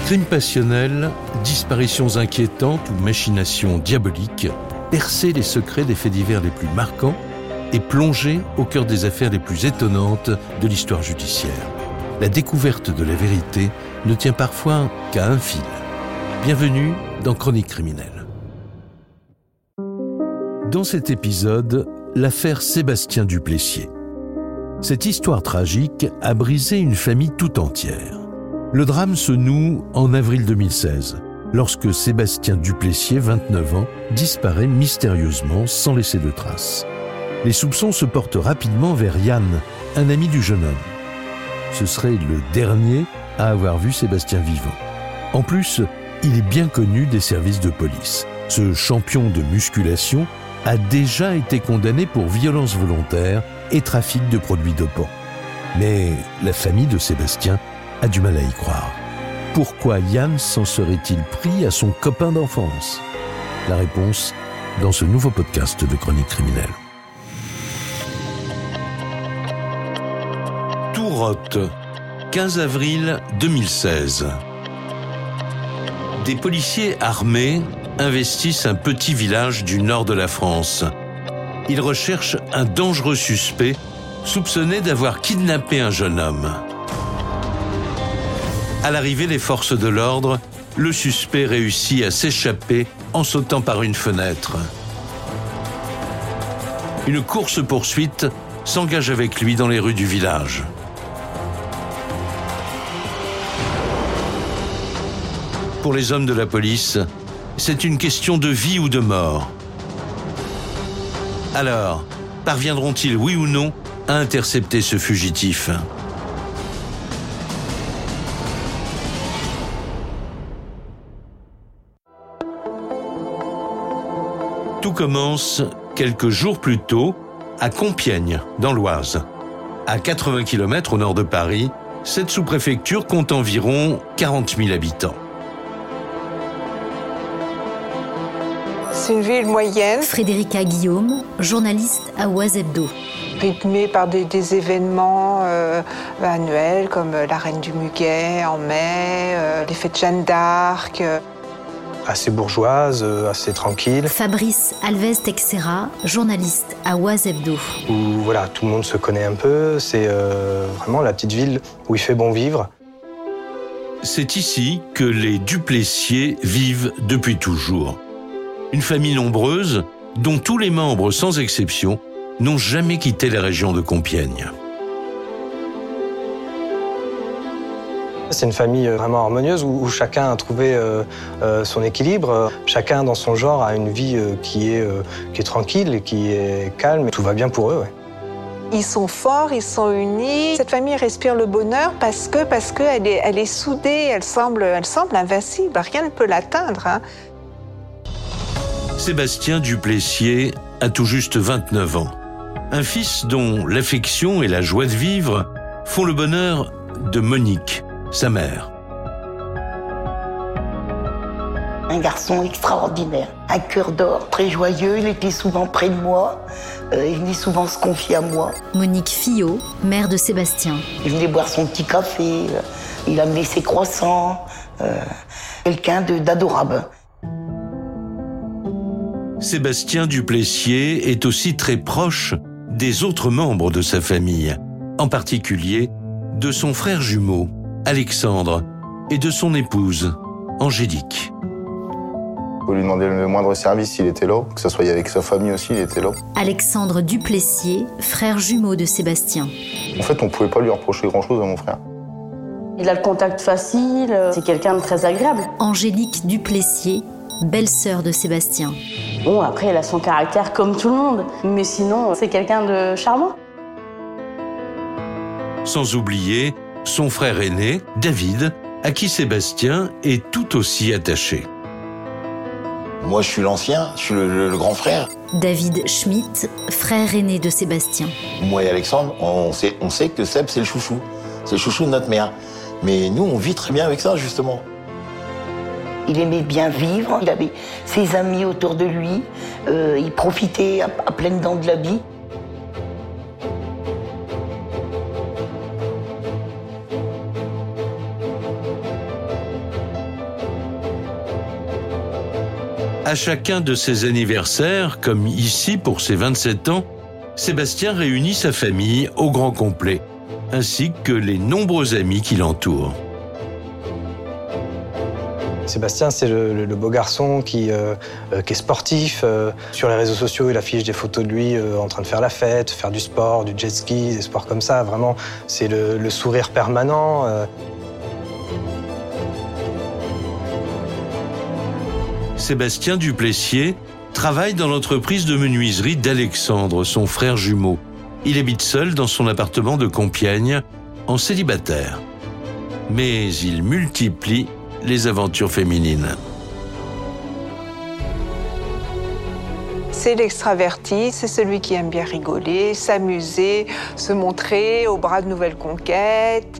Crimes passionnels, disparitions inquiétantes ou machinations diaboliques, percer les secrets des faits divers les plus marquants et plonger au cœur des affaires les plus étonnantes de l'histoire judiciaire. La découverte de la vérité ne tient parfois qu'à un fil. Bienvenue dans Chroniques criminelles. Dans cet épisode, l'affaire Sébastien Duplessier. Cette histoire tragique a brisé une famille tout entière. Le drame se noue en avril 2016, lorsque Sébastien Duplessier, 29 ans, disparaît mystérieusement sans laisser de traces. Les soupçons se portent rapidement vers Yann, un ami du jeune homme. Ce serait le dernier à avoir vu Sébastien vivant. En plus, il est bien connu des services de police. Ce champion de musculation a déjà été condamné pour violence volontaire et trafic de produits dopants. Mais la famille de Sébastien a du mal à y croire. Pourquoi Yann s'en serait-il pris à son copain d'enfance ? La réponse dans ce nouveau podcast de Chroniques criminelles. Tourotte, 15 avril 2016. Des policiers armés investissent un petit village du nord de la France. Ils recherchent un dangereux suspect soupçonné d'avoir kidnappé un jeune homme. À l'arrivée des forces de l'ordre, le suspect réussit à s'échapper en sautant par une fenêtre. Une course-poursuite s'engage avec lui dans les rues du village. Pour les hommes de la police, c'est une question de vie ou de mort. Alors, parviendront-ils, oui ou non, à intercepter ce fugitif ? Tout commence quelques jours plus tôt à Compiègne, dans l'Oise. À 80 km au nord de Paris, cette sous-préfecture compte environ 40 000 habitants. C'est une ville moyenne. Frédérica Guillaume, journaliste à Oise Hebdo. Rythmée par des événements annuels comme la Reine du Muguet en mai, les fêtes de Jeanne d'Arc. Assez bourgeoise, assez tranquille. Fabrice Alves Texera, journaliste à Oise Hebdo. Où voilà, tout le monde se connaît un peu. C'est vraiment la petite ville où il fait bon vivre. C'est ici que les Duplessier vivent depuis toujours. Une famille nombreuse dont tous les membres, sans exception, n'ont jamais quitté la région de Compiègne. C'est une famille vraiment harmonieuse où chacun a trouvé son équilibre. Chacun dans son genre a une vie qui est tranquille et qui est calme. Tout va bien pour eux. Ouais. Ils sont forts, ils sont unis. Cette famille respire le bonheur parce qu'elle est soudée, elle semble invincible. Rien ne peut l'atteindre. Sébastien Duplessier a tout juste 29 ans. Un fils dont l'affection et la joie de vivre font le bonheur de Monique, sa mère. Un garçon extraordinaire, un cœur d'or, très joyeux, il était souvent près de moi, il venait souvent se confier à moi. Monique Fillot, mère de Sébastien. Il venait boire son petit café, il amenait ses croissants, quelqu'un d'adorable. Sébastien Duplessier est aussi très proche des autres membres de sa famille, en particulier de son frère jumeau, Alexandre, et de son épouse, Angélique. Vous lui demandez le moindre service, il était là, que ce soit avec sa famille aussi, il était là. Alexandre Duplessier, frère jumeau de Sébastien. En fait, on ne pouvait pas lui reprocher grand-chose à mon frère. Il a le contact facile, c'est quelqu'un de très agréable. Angélique Duplessier, belle-sœur de Sébastien. Bon, après, elle a son caractère comme tout le monde, mais sinon, c'est quelqu'un de charmant. Sans oublier son frère aîné, David, à qui Sébastien est tout aussi attaché. Moi, je suis l'ancien, je suis le grand frère. David Schmitt, frère aîné de Sébastien. Moi et Alexandre, on sait que Seb, c'est le chouchou. C'est le chouchou de notre mère. Mais nous, on vit très bien avec ça, justement. Il aimait bien vivre, il avait ses amis autour de lui, il profitait à pleines dents de la vie. À chacun de ses anniversaires, comme ici pour ses 27 ans, Sébastien réunit sa famille au grand complet, ainsi que les nombreux amis qui l'entourent. Sébastien, c'est le beau garçon qui est sportif. Sur les réseaux sociaux, il affiche des photos de lui en train de faire la fête, faire du sport, du jet ski, des sports comme ça. Vraiment, c'est le sourire permanent. Sébastien Duplessier travaille dans l'entreprise de menuiserie d'Alexandre, son frère jumeau. Il habite seul dans son appartement de Compiègne, en célibataire. Mais il multiplie les aventures féminines. C'est l'extraverti, c'est celui qui aime bien rigoler, s'amuser, se montrer au bras de nouvelles conquêtes.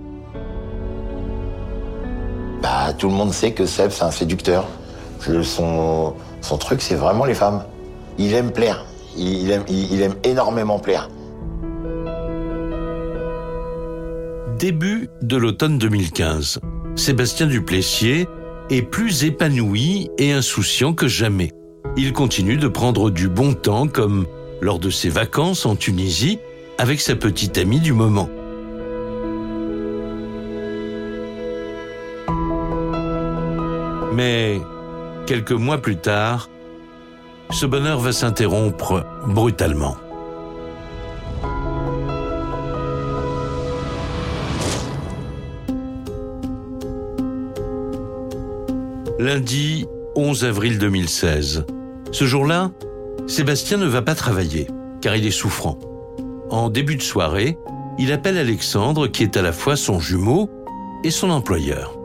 Tout le monde sait que Seb, c'est un séducteur. Son truc, c'est vraiment les femmes. Il aime plaire. Il aime énormément plaire. Début de l'automne 2015. Sébastien Duplessier est plus épanoui et insouciant que jamais. Il continue de prendre du bon temps, comme lors de ses vacances en Tunisie, avec sa petite amie du moment. Mais quelques mois plus tard, ce bonheur va s'interrompre brutalement. Lundi 11 avril 2016. Ce jour-là, Sébastien ne va pas travailler, car il est souffrant. En début de soirée, il appelle Alexandre, qui est à la fois son jumeau et son employeur.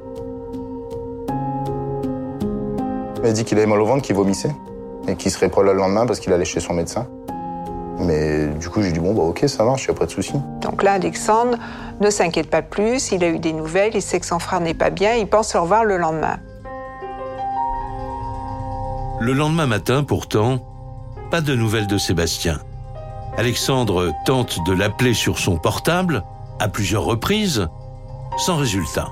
Il m'a dit qu'il avait mal au ventre, qu'il vomissait, et qu'il serait pas là le lendemain parce qu'il allait chez son médecin. Mais du coup, j'ai dit, ok, ça marche, il n'y a pas de souci. Donc là, Alexandre ne s'inquiète pas plus, il a eu des nouvelles, il sait que son frère n'est pas bien, il pense le revoir le lendemain. Le lendemain matin, pourtant, pas de nouvelles de Sébastien. Alexandre tente de l'appeler sur son portable, à plusieurs reprises, sans résultat.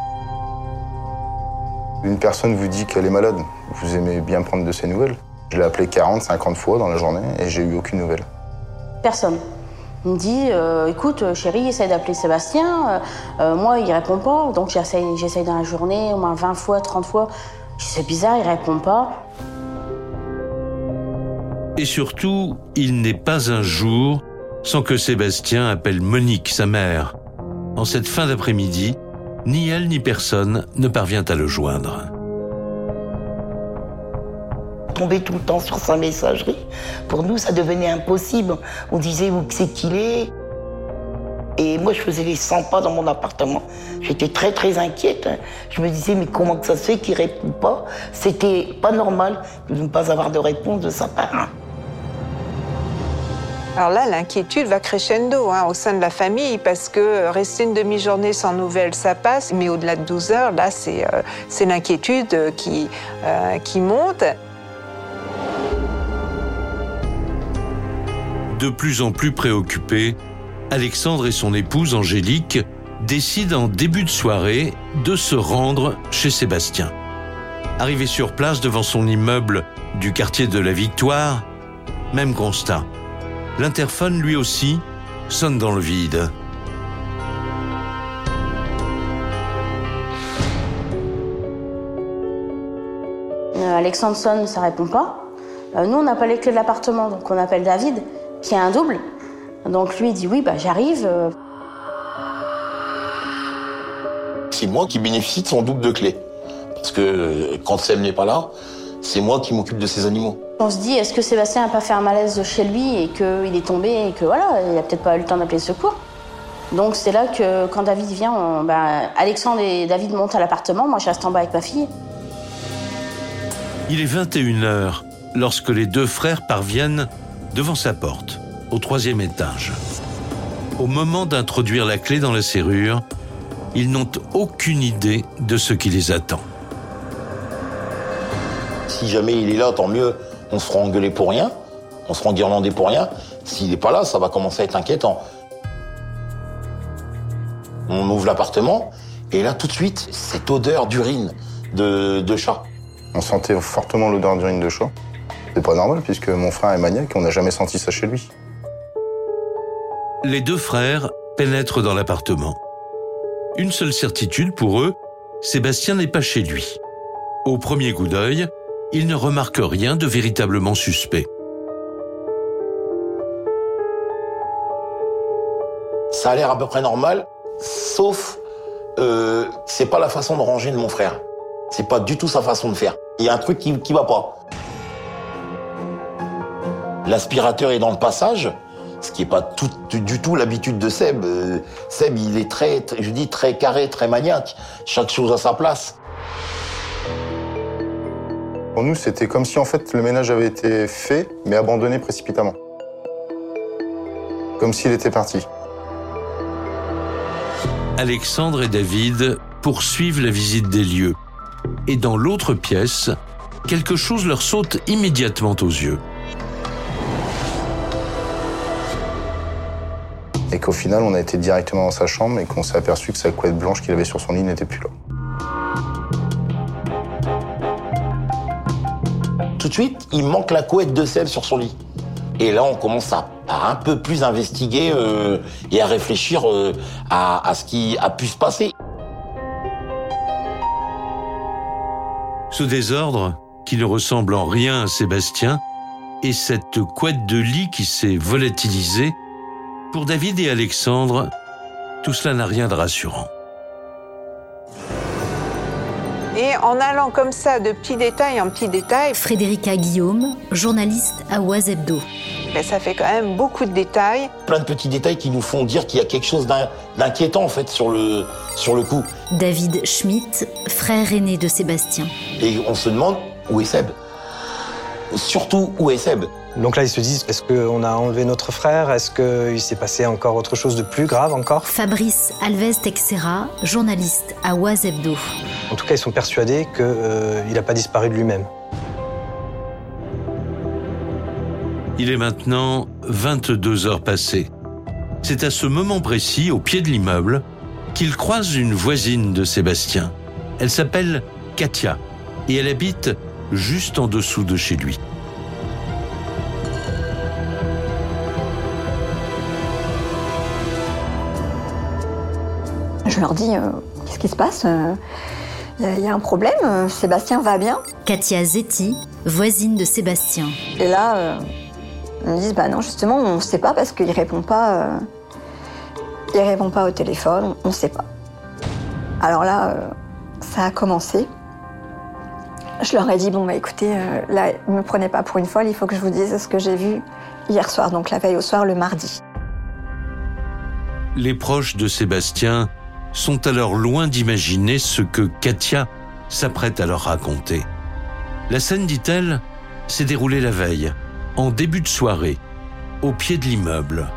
Une personne vous dit qu'elle est malade, vous aimez bien prendre de ses nouvelles. Je l'ai appelé 40, 50 fois dans la journée et j'ai eu aucune nouvelle. Personne. Il me dit, écoute, chérie, essaye d'appeler Sébastien. Moi, il répond pas, donc j'essaye dans la journée, au moins 20 fois, 30 fois. C'est bizarre, il répond pas. Et surtout, il n'est pas un jour sans que Sébastien appelle Monique, sa mère. En cette fin d'après-midi, ni elle ni personne ne parvient à le joindre. Tomber tout le temps sur sa messagerie, pour nous, ça devenait impossible. On disait où c'est qu'il est. Et moi, je faisais les 100 pas dans mon appartement. J'étais très, très inquiète. Je me disais, mais comment que ça se fait qu'il ne répond pas? C'était pas normal de ne pas avoir de réponse de sa part. Alors là, l'inquiétude va crescendo au sein de la famille parce que rester une demi-journée sans nouvelles, ça passe. Mais au-delà de 12 heures, là, c'est l'inquiétude qui monte. De plus en plus préoccupé, Alexandre et son épouse Angélique décident en début de soirée de se rendre chez Sébastien. Arrivé sur place devant son immeuble du quartier de la Victoire, même constat. L'interphone, lui aussi, sonne dans le vide. Alexandre sonne, ça répond pas. Nous, on n'a pas les clés de l'appartement, donc on appelle David, qui a un double. Donc lui, il dit oui, j'arrive. C'est moi qui bénéficie de son double de clés. Parce que quand Seb n'est pas là, c'est moi qui m'occupe de ses animaux. On se dit, est-ce que Sébastien n'a pas fait un malaise chez lui et qu'il est tombé et que voilà, il n'a peut-être pas eu le temps d'appeler le secours. Donc c'est là que quand David vient, Alexandre et David montent à l'appartement, moi je reste en bas avec ma fille. Il est 21h lorsque les deux frères parviennent devant sa porte, au 3e étage. Au moment d'introduire la clé dans la serrure, ils n'ont aucune idée de ce qui les attend. Si jamais il est là, tant mieux, on se fera engueuler pour rien, on se fera enguirlander pour rien. S'il n'est pas là, ça va commencer à être inquiétant. On ouvre l'appartement, et là, tout de suite, cette odeur d'urine de chat. On sentait fortement l'odeur d'urine de chat. C'est pas normal puisque mon frère est maniaque et on n'a jamais senti ça chez lui. Les deux frères pénètrent dans l'appartement. Une seule certitude pour eux, Sébastien n'est pas chez lui. Au premier coup d'œil, ils ne remarquent rien de véritablement suspect. Ça a l'air à peu près normal, sauf c'est pas la façon de ranger de mon frère. C'est pas du tout sa façon de faire. Il y a un truc qui va pas. L'aspirateur est dans le passage, ce qui est pas du tout l'habitude de Seb. Seb, il est très carré, très maniaque. Chaque chose à sa place. Pour nous, c'était comme si en fait le ménage avait été fait, mais abandonné précipitamment. Comme s'il était parti. Alexandre et David poursuivent la visite des lieux. Et dans l'autre pièce, quelque chose leur saute immédiatement aux yeux. Et qu'au final, on a été directement dans sa chambre et qu'on s'est aperçu que sa couette blanche qu'il avait sur son lit n'était plus là. Tout de suite, il manque la couette de Seb sur son lit. Et là, on commence à un peu plus investiguer et à réfléchir à ce qui a pu se passer. Ce désordre, qui ne ressemble en rien à Sébastien, et cette couette de lit qui s'est volatilisée, pour David et Alexandre, tout cela n'a rien de rassurant. Et en allant comme ça de petit détail en petit détail, Frédérica Guillaume, journaliste à Oise Hebdo. Ça fait quand même beaucoup de détails. Plein de petits détails qui nous font dire qu'il y a quelque chose d'inquiétant en fait sur le coup. David Schmitt, frère aîné de Sébastien. Et on se demande où est Seb. Surtout où est Seb. Donc là, ils se disent, est-ce qu'on a enlevé notre frère? Est-ce qu'il s'est passé encore autre chose de plus grave encore? Fabrice Alves Texera, journaliste à Oise Hebdo. En tout cas, ils sont persuadés qu'il n'a pas disparu de lui-même. Il est maintenant 22 heures passées. C'est à ce moment précis, au pied de l'immeuble, qu'il croise une voisine de Sébastien. Elle s'appelle Katia et elle habite juste en dessous de chez lui. Je leur dis, qu'est-ce qui se passe? Il y a un problème, Sébastien va bien? Katia Zetti, voisine de Sébastien. Et là, ils me disent, bah non, justement, on ne sait pas parce qu'il répond pas au téléphone, on ne sait pas. Alors là, ça a commencé. Je leur ai dit, bon, bah écoutez, là, ne me prenez pas pour une folle, il faut que je vous dise ce que j'ai vu hier soir, donc la veille au soir, le mardi. Les proches de Sébastien sont alors loin d'imaginer ce que Katia s'apprête à leur raconter. La scène, dit-elle, s'est déroulée la veille, en début de soirée, au pied de l'immeuble.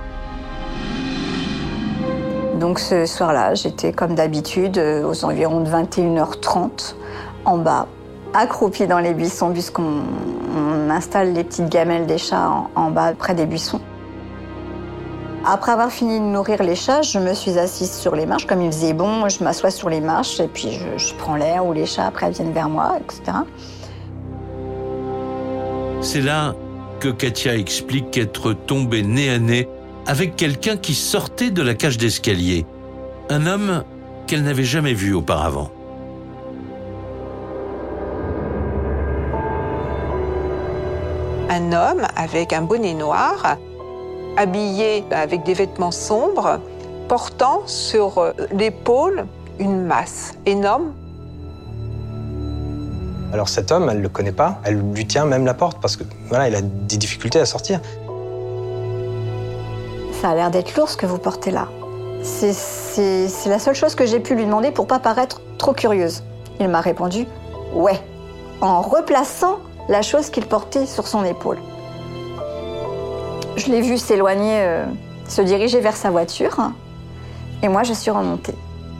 Donc ce soir-là, j'étais comme d'habitude aux environs de 21h30 en bas, accroupie dans les buissons puisqu'on installe les petites gamelles des chats en bas près des buissons. Après avoir fini de nourrir les chats, je me suis assise sur les marches. Comme il faisait bon, je m'assois sur les marches et puis je prends l'air où les chats après viennent vers moi, etc. C'est là que Katia explique être tombée nez à nez avec quelqu'un qui sortait de la cage d'escalier. Un homme qu'elle n'avait jamais vu auparavant. Un homme avec un bonnet noir, habillé avec des vêtements sombres, portant sur l'épaule une masse énorme. Alors cet homme, elle ne le connaît pas, elle lui tient même la porte parce que voilà, il a des difficultés à sortir. Ça a l'air d'être lourd ce que vous portez là. C'est la seule chose que j'ai pu lui demander pour pas paraître trop curieuse. Il m'a répondu « ouais », en replaçant la chose qu'il portait sur son épaule. Je l'ai vu s'éloigner, se diriger vers sa voiture, et moi je suis remontée.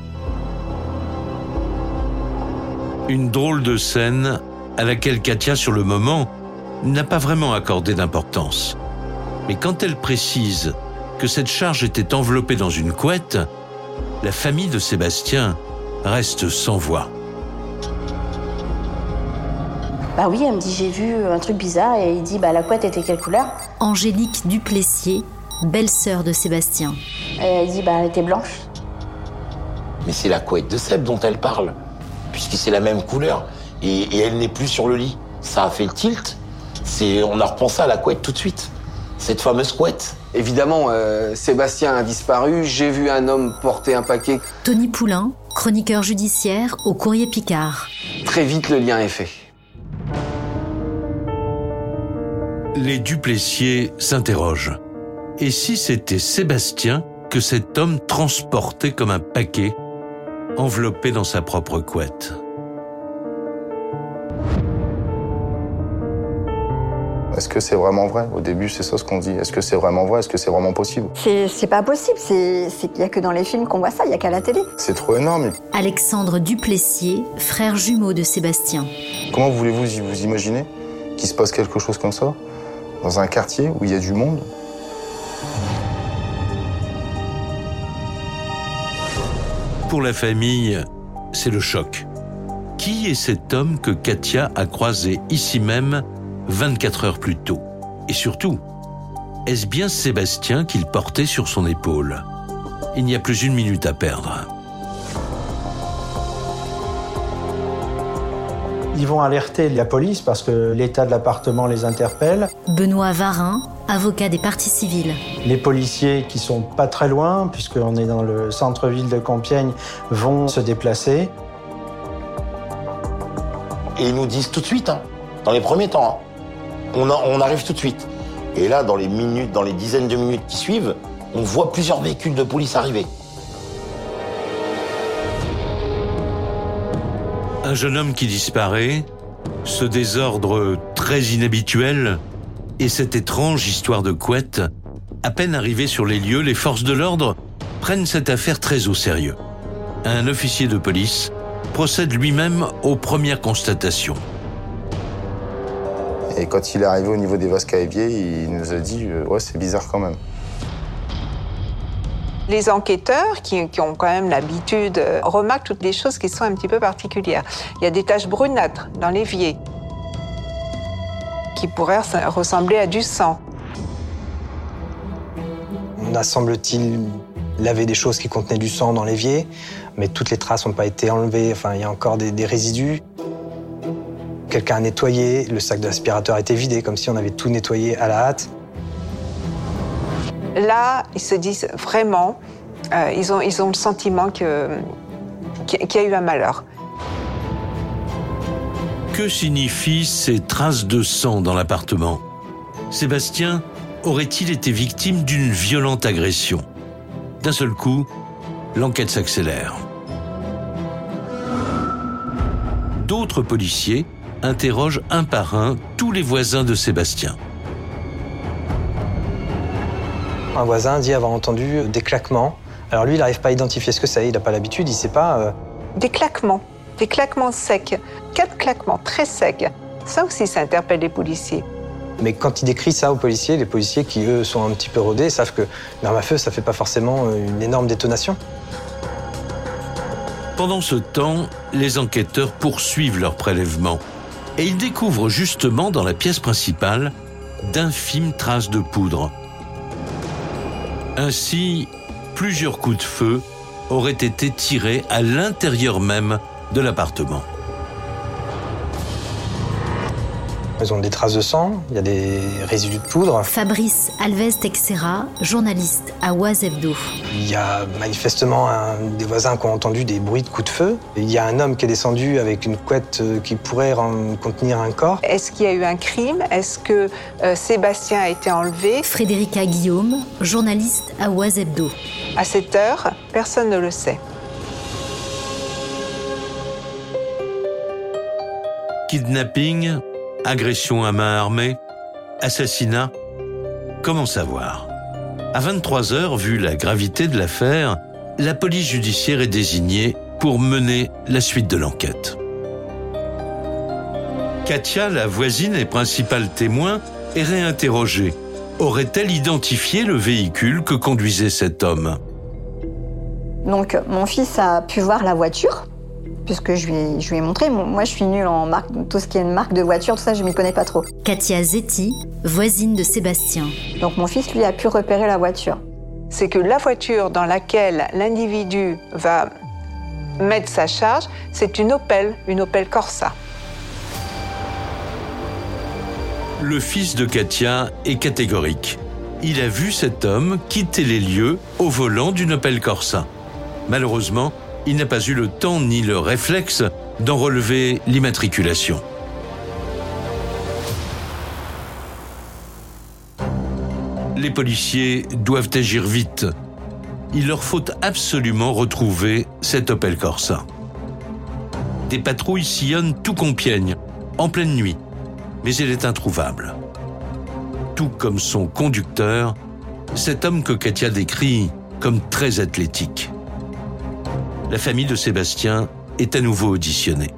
Une drôle de scène à laquelle Katia, sur le moment, n'a pas vraiment accordé d'importance. Mais quand elle précise que cette charge était enveloppée dans une couette, la famille de Sébastien reste sans voix. Bah oui, elle me dit, j'ai vu un truc bizarre, et il dit, bah la couette était quelle couleur? Angélique Duplessier, belle-sœur de Sébastien. Et elle dit, bah elle était blanche. Mais c'est la couette de Seb dont elle parle, puisque c'est la même couleur, et elle n'est plus sur le lit. Ça a fait le tilt, on a repensé à la couette tout de suite, cette fameuse couette. Évidemment, Sébastien a disparu, j'ai vu un homme porter un paquet. Tony Poulain, chroniqueur judiciaire au Courrier Picard. Très vite, le lien est fait. Les Duplessier s'interrogent. Et si c'était Sébastien que cet homme transportait comme un paquet, enveloppé dans sa propre couette? Est-ce que c'est vraiment vrai? Au début, c'est ça ce qu'on dit. Est-ce que c'est vraiment vrai? Est-ce que c'est vraiment possible? C'est pas possible, c'est qu'il y a que dans les films qu'on voit ça, il y a qu'à la télé. C'est trop énorme. Alexandre Duplessier, frère jumeau de Sébastien. Comment voulez-vous vous imaginer qu'il se passe quelque chose comme ça dans un quartier où il y a du monde? Pour la famille, c'est le choc. Qui est cet homme que Katia a croisé ici même 24 heures plus tôt? Et surtout, est-ce bien Sébastien qu'il portait sur son épaule? Il n'y a plus une minute à perdre. Ils vont alerter la police parce que l'état de l'appartement les interpelle. Benoît Varin, avocat des parties civiles. Les policiers qui sont pas très loin, puisqu'on est dans le centre-ville de Compiègne, vont se déplacer. Et ils nous disent tout de suite, dans les premiers temps, on arrive tout de suite. Et là, dans les dizaines de minutes qui suivent, on voit plusieurs véhicules de police arriver. Un jeune homme qui disparaît, ce désordre très inhabituel et cette étrange histoire de couette. À peine arrivés sur les lieux, les forces de l'ordre prennent cette affaire très au sérieux. Un officier de police procède lui-même aux premières constatations. Et quand il est arrivé au niveau des vases caïbiers, il nous a dit « ouais, c'est bizarre quand même ». Les enquêteurs, qui ont quand même l'habitude, remarquent toutes les choses qui sont un petit peu particulières. Il y a des taches brunâtres dans l'évier qui pourraient ressembler à du sang. On a, semble-t-il, lavé des choses qui contenaient du sang dans l'évier, mais toutes les traces n'ont pas été enlevées. Enfin, il y a encore des résidus. Quelqu'un a nettoyé, le sac d'aspirateur a été vidé, comme si on avait tout nettoyé à la hâte. Là, ils se disent vraiment, ils ont le sentiment qu'il y a eu un malheur. Que signifient ces traces de sang dans l'appartement? Sébastien aurait-il été victime d'une violente agression? D'un seul coup, l'enquête s'accélère. D'autres policiers interrogent un par un tous les voisins de Sébastien. Un voisin dit avoir entendu des claquements. Alors lui, il n'arrive pas à identifier ce que c'est, il n'a pas l'habitude, il ne sait pas... Des claquements secs, 4 claquements très secs. Ça aussi, ça interpelle les policiers. Mais quand il décrit ça aux policiers, les policiers qui, eux, sont un petit peu rodés, savent que une arme à feu, ça ne fait pas forcément une énorme détonation. Pendant ce temps, les enquêteurs poursuivent leur prélèvement et ils découvrent justement dans la pièce principale d'infimes traces de poudre. Ainsi, plusieurs coups de feu auraient été tirés à l'intérieur même de l'appartement. Ils ont des traces de sang, il y a des résidus de poudre. Fabrice Alves Texera, journaliste à Oise Hebdo. Il y a manifestement des voisins qui ont entendu des bruits de coups de feu. Il y a un homme qui est descendu avec une couette qui pourrait contenir un corps. Est-ce qu'il y a eu un crime? Est-ce que Sébastien a été enlevé? Frédérica Guillaume, journaliste à Oise Hebdo. À cette heure, personne ne le sait. Kidnapping, agression à main armée, assassinat, comment savoir? À 23h, vu la gravité de l'affaire, la police judiciaire est désignée pour mener la suite de l'enquête. Katia, la voisine et principale témoin, est réinterrogée. Aurait-elle identifié le véhicule que conduisait cet homme? Donc mon fils a pu voir la voiture puisque je lui ai montré. Moi, je suis nulle en marque, tout ce qui est une marque de voiture, tout ça, je m'y connais pas trop. Katia Zetti, voisine de Sébastien. Donc mon fils, lui, a pu repérer la voiture. C'est que la voiture dans laquelle l'individu va mettre sa charge, c'est une Opel Corsa. Le fils de Katia est catégorique. Il a vu cet homme quitter les lieux au volant d'une Opel Corsa. Malheureusement, il n'a pas eu le temps ni le réflexe d'en relever l'immatriculation. Les policiers doivent agir vite. Il leur faut absolument retrouver cette Opel Corsa. Des patrouilles sillonnent tout Compiègne, en pleine nuit, mais elle est introuvable. Tout comme son conducteur, cet homme que Katia décrit comme très athlétique. La famille de Sébastien est à nouveau auditionnée.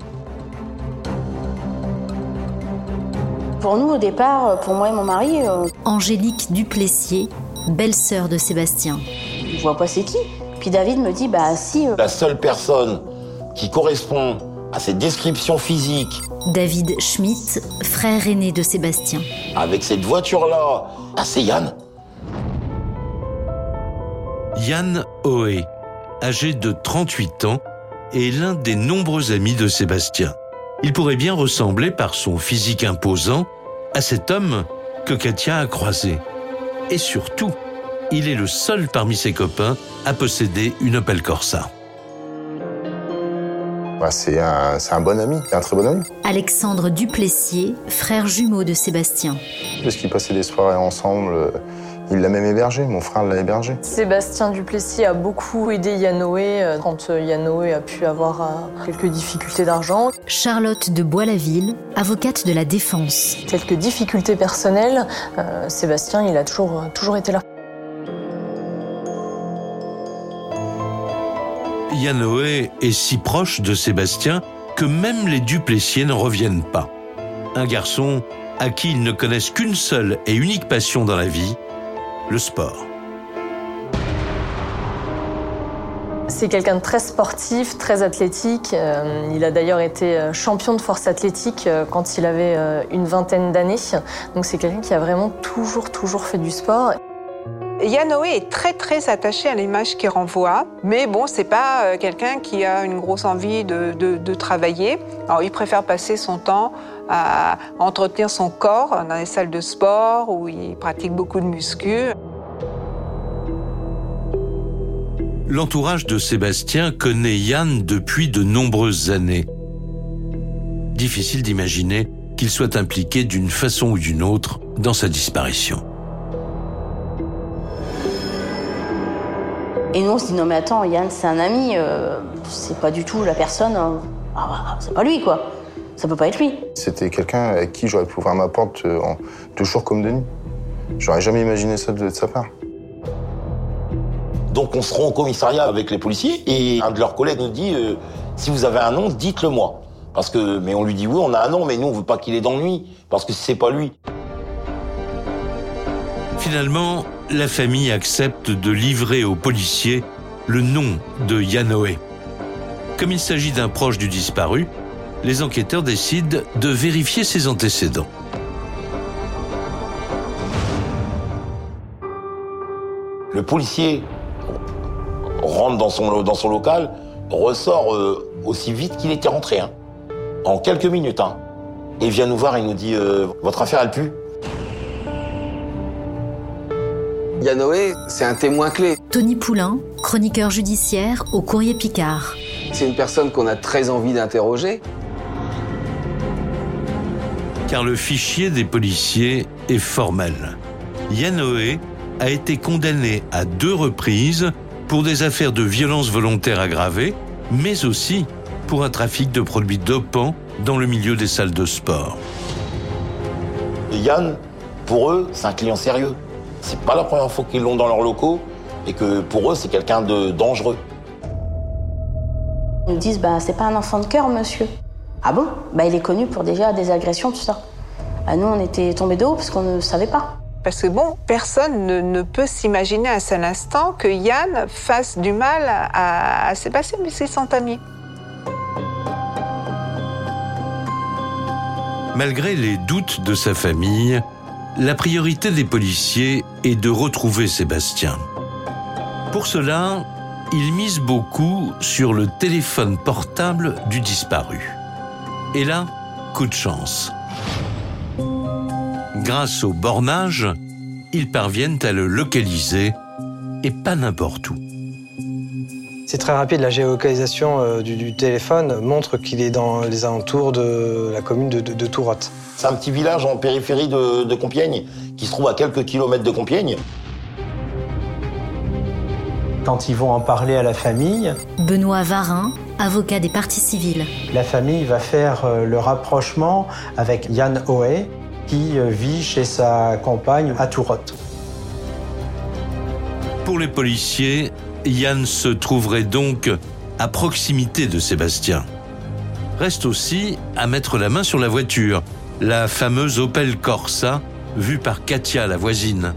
Pour nous, au départ, pour moi et mon mari... Angélique Duplessier, belle-sœur de Sébastien. Je vois pas c'est qui. Puis David me dit, bah si... La seule personne qui correspond à cette description physique... David Schmitt, frère aîné de Sébastien. Avec cette voiture-là, c'est Yann. Yann Hoé, âgé de 38 ans, est l'un des nombreux amis de Sébastien. Il pourrait bien ressembler par son physique imposant à cet homme que Katia a croisé. Et surtout, il est le seul parmi ses copains à posséder une Opel Corsa. C'est un bon ami, un très bon ami. Alexandre Duplessier, frère jumeau de Sébastien. Parce qu'ils passaient des soirées ensemble, il l'a même hébergé, mon frère l'a hébergé. Sébastien Duplessier a beaucoup aidé Yann Hoé quand Yann Hoé a pu avoir quelques difficultés d'argent. Charlotte de Bois-la-Ville, avocate de la défense. Quelques difficultés personnelles, Sébastien, il a toujours été là. Yann Hoé est si proche de Sébastien que même les Duplessier n'en reviennent pas. Un garçon à qui ils ne connaissent qu'une seule et unique passion dans la vie, le sport. C'est quelqu'un de très sportif, très athlétique. Il a d'ailleurs été champion de force athlétique quand il avait une vingtaine d'années. Donc c'est quelqu'un qui a vraiment toujours fait du sport. Yann Hoé est très attaché à l'image qu'il renvoie, mais bon, c'est pas quelqu'un qui a une grosse envie de travailler. Alors il préfère passer son temps à entretenir son corps dans les salles de sport où il pratique beaucoup de muscu. L'entourage de Sébastien connaît Yann depuis de nombreuses années. Difficile d'imaginer qu'il soit impliqué d'une façon ou d'une autre dans sa disparition. Et nous, on se dit, non mais attends, Yann, c'est un ami, c'est pas du tout la personne, c'est pas lui, quoi. Ça peut pas être lui. C'était quelqu'un avec qui j'aurais pu ouvrir ma porte de jour comme de nuit. J'aurais jamais imaginé ça de sa part. Donc on se rend au commissariat avec les policiers et un de leurs collègues nous dit si vous avez un nom, dites-le moi. Mais on lui dit oui, on a un nom, mais nous on veut pas qu'il ait d'ennui, parce que c'est pas lui. Finalement, la famille accepte de livrer aux policiers le nom de Yann Hoé. Comme il s'agit d'un proche du disparu, les enquêteurs décident de vérifier ses antécédents. Le policier rentre dans son local, ressort aussi vite qu'il était rentré, en quelques minutes. Et il vient nous voir et nous dit « Votre affaire, elle pue ». Yann Hoé, c'est un témoin clé. Tony Poulain, chroniqueur judiciaire au Courrier Picard. C'est une personne qu'on a très envie d'interroger. Car le fichier des policiers est formel. Yann Hoé a été condamné à 2 reprises pour des affaires de violence volontaire aggravée, mais aussi pour un trafic de produits dopants dans le milieu des salles de sport. Et Yann, pour eux, c'est un client sérieux. C'est pas la première fois qu'ils l'ont dans leurs locaux et que pour eux, c'est quelqu'un de dangereux. Ils nous disent, c'est pas un enfant de cœur, monsieur. Ah bon ? Il est connu pour déjà des agressions, tout ça. Nous, on était tombés de haut parce qu'on ne savait pas. Parce que personne ne peut s'imaginer un seul instant que Yann fasse du mal à Sébastien, mais c'est son ami. Malgré les doutes de sa famille, la priorité des policiers est de retrouver Sébastien. Pour cela, ils misent beaucoup sur le téléphone portable du disparu. Et là, coup de chance. Grâce au bornage, ils parviennent à le localiser, et pas n'importe où. C'est très rapide, la géolocalisation du téléphone montre qu'il est dans les alentours de la commune de Tourotte. C'est un petit village en périphérie de Compiègne, qui se trouve à quelques kilomètres de Compiègne. Quand ils vont en parler à la famille, Benoît Varin, avocat des parties civiles. la famille va faire le rapprochement avec Yann Hoé, qui vit chez sa compagne à Tourotte. Pour les policiers, Yann se trouverait donc à proximité de Sébastien. Reste aussi à mettre la main sur la voiture, la fameuse Opel Corsa, vue par Katia, la voisine.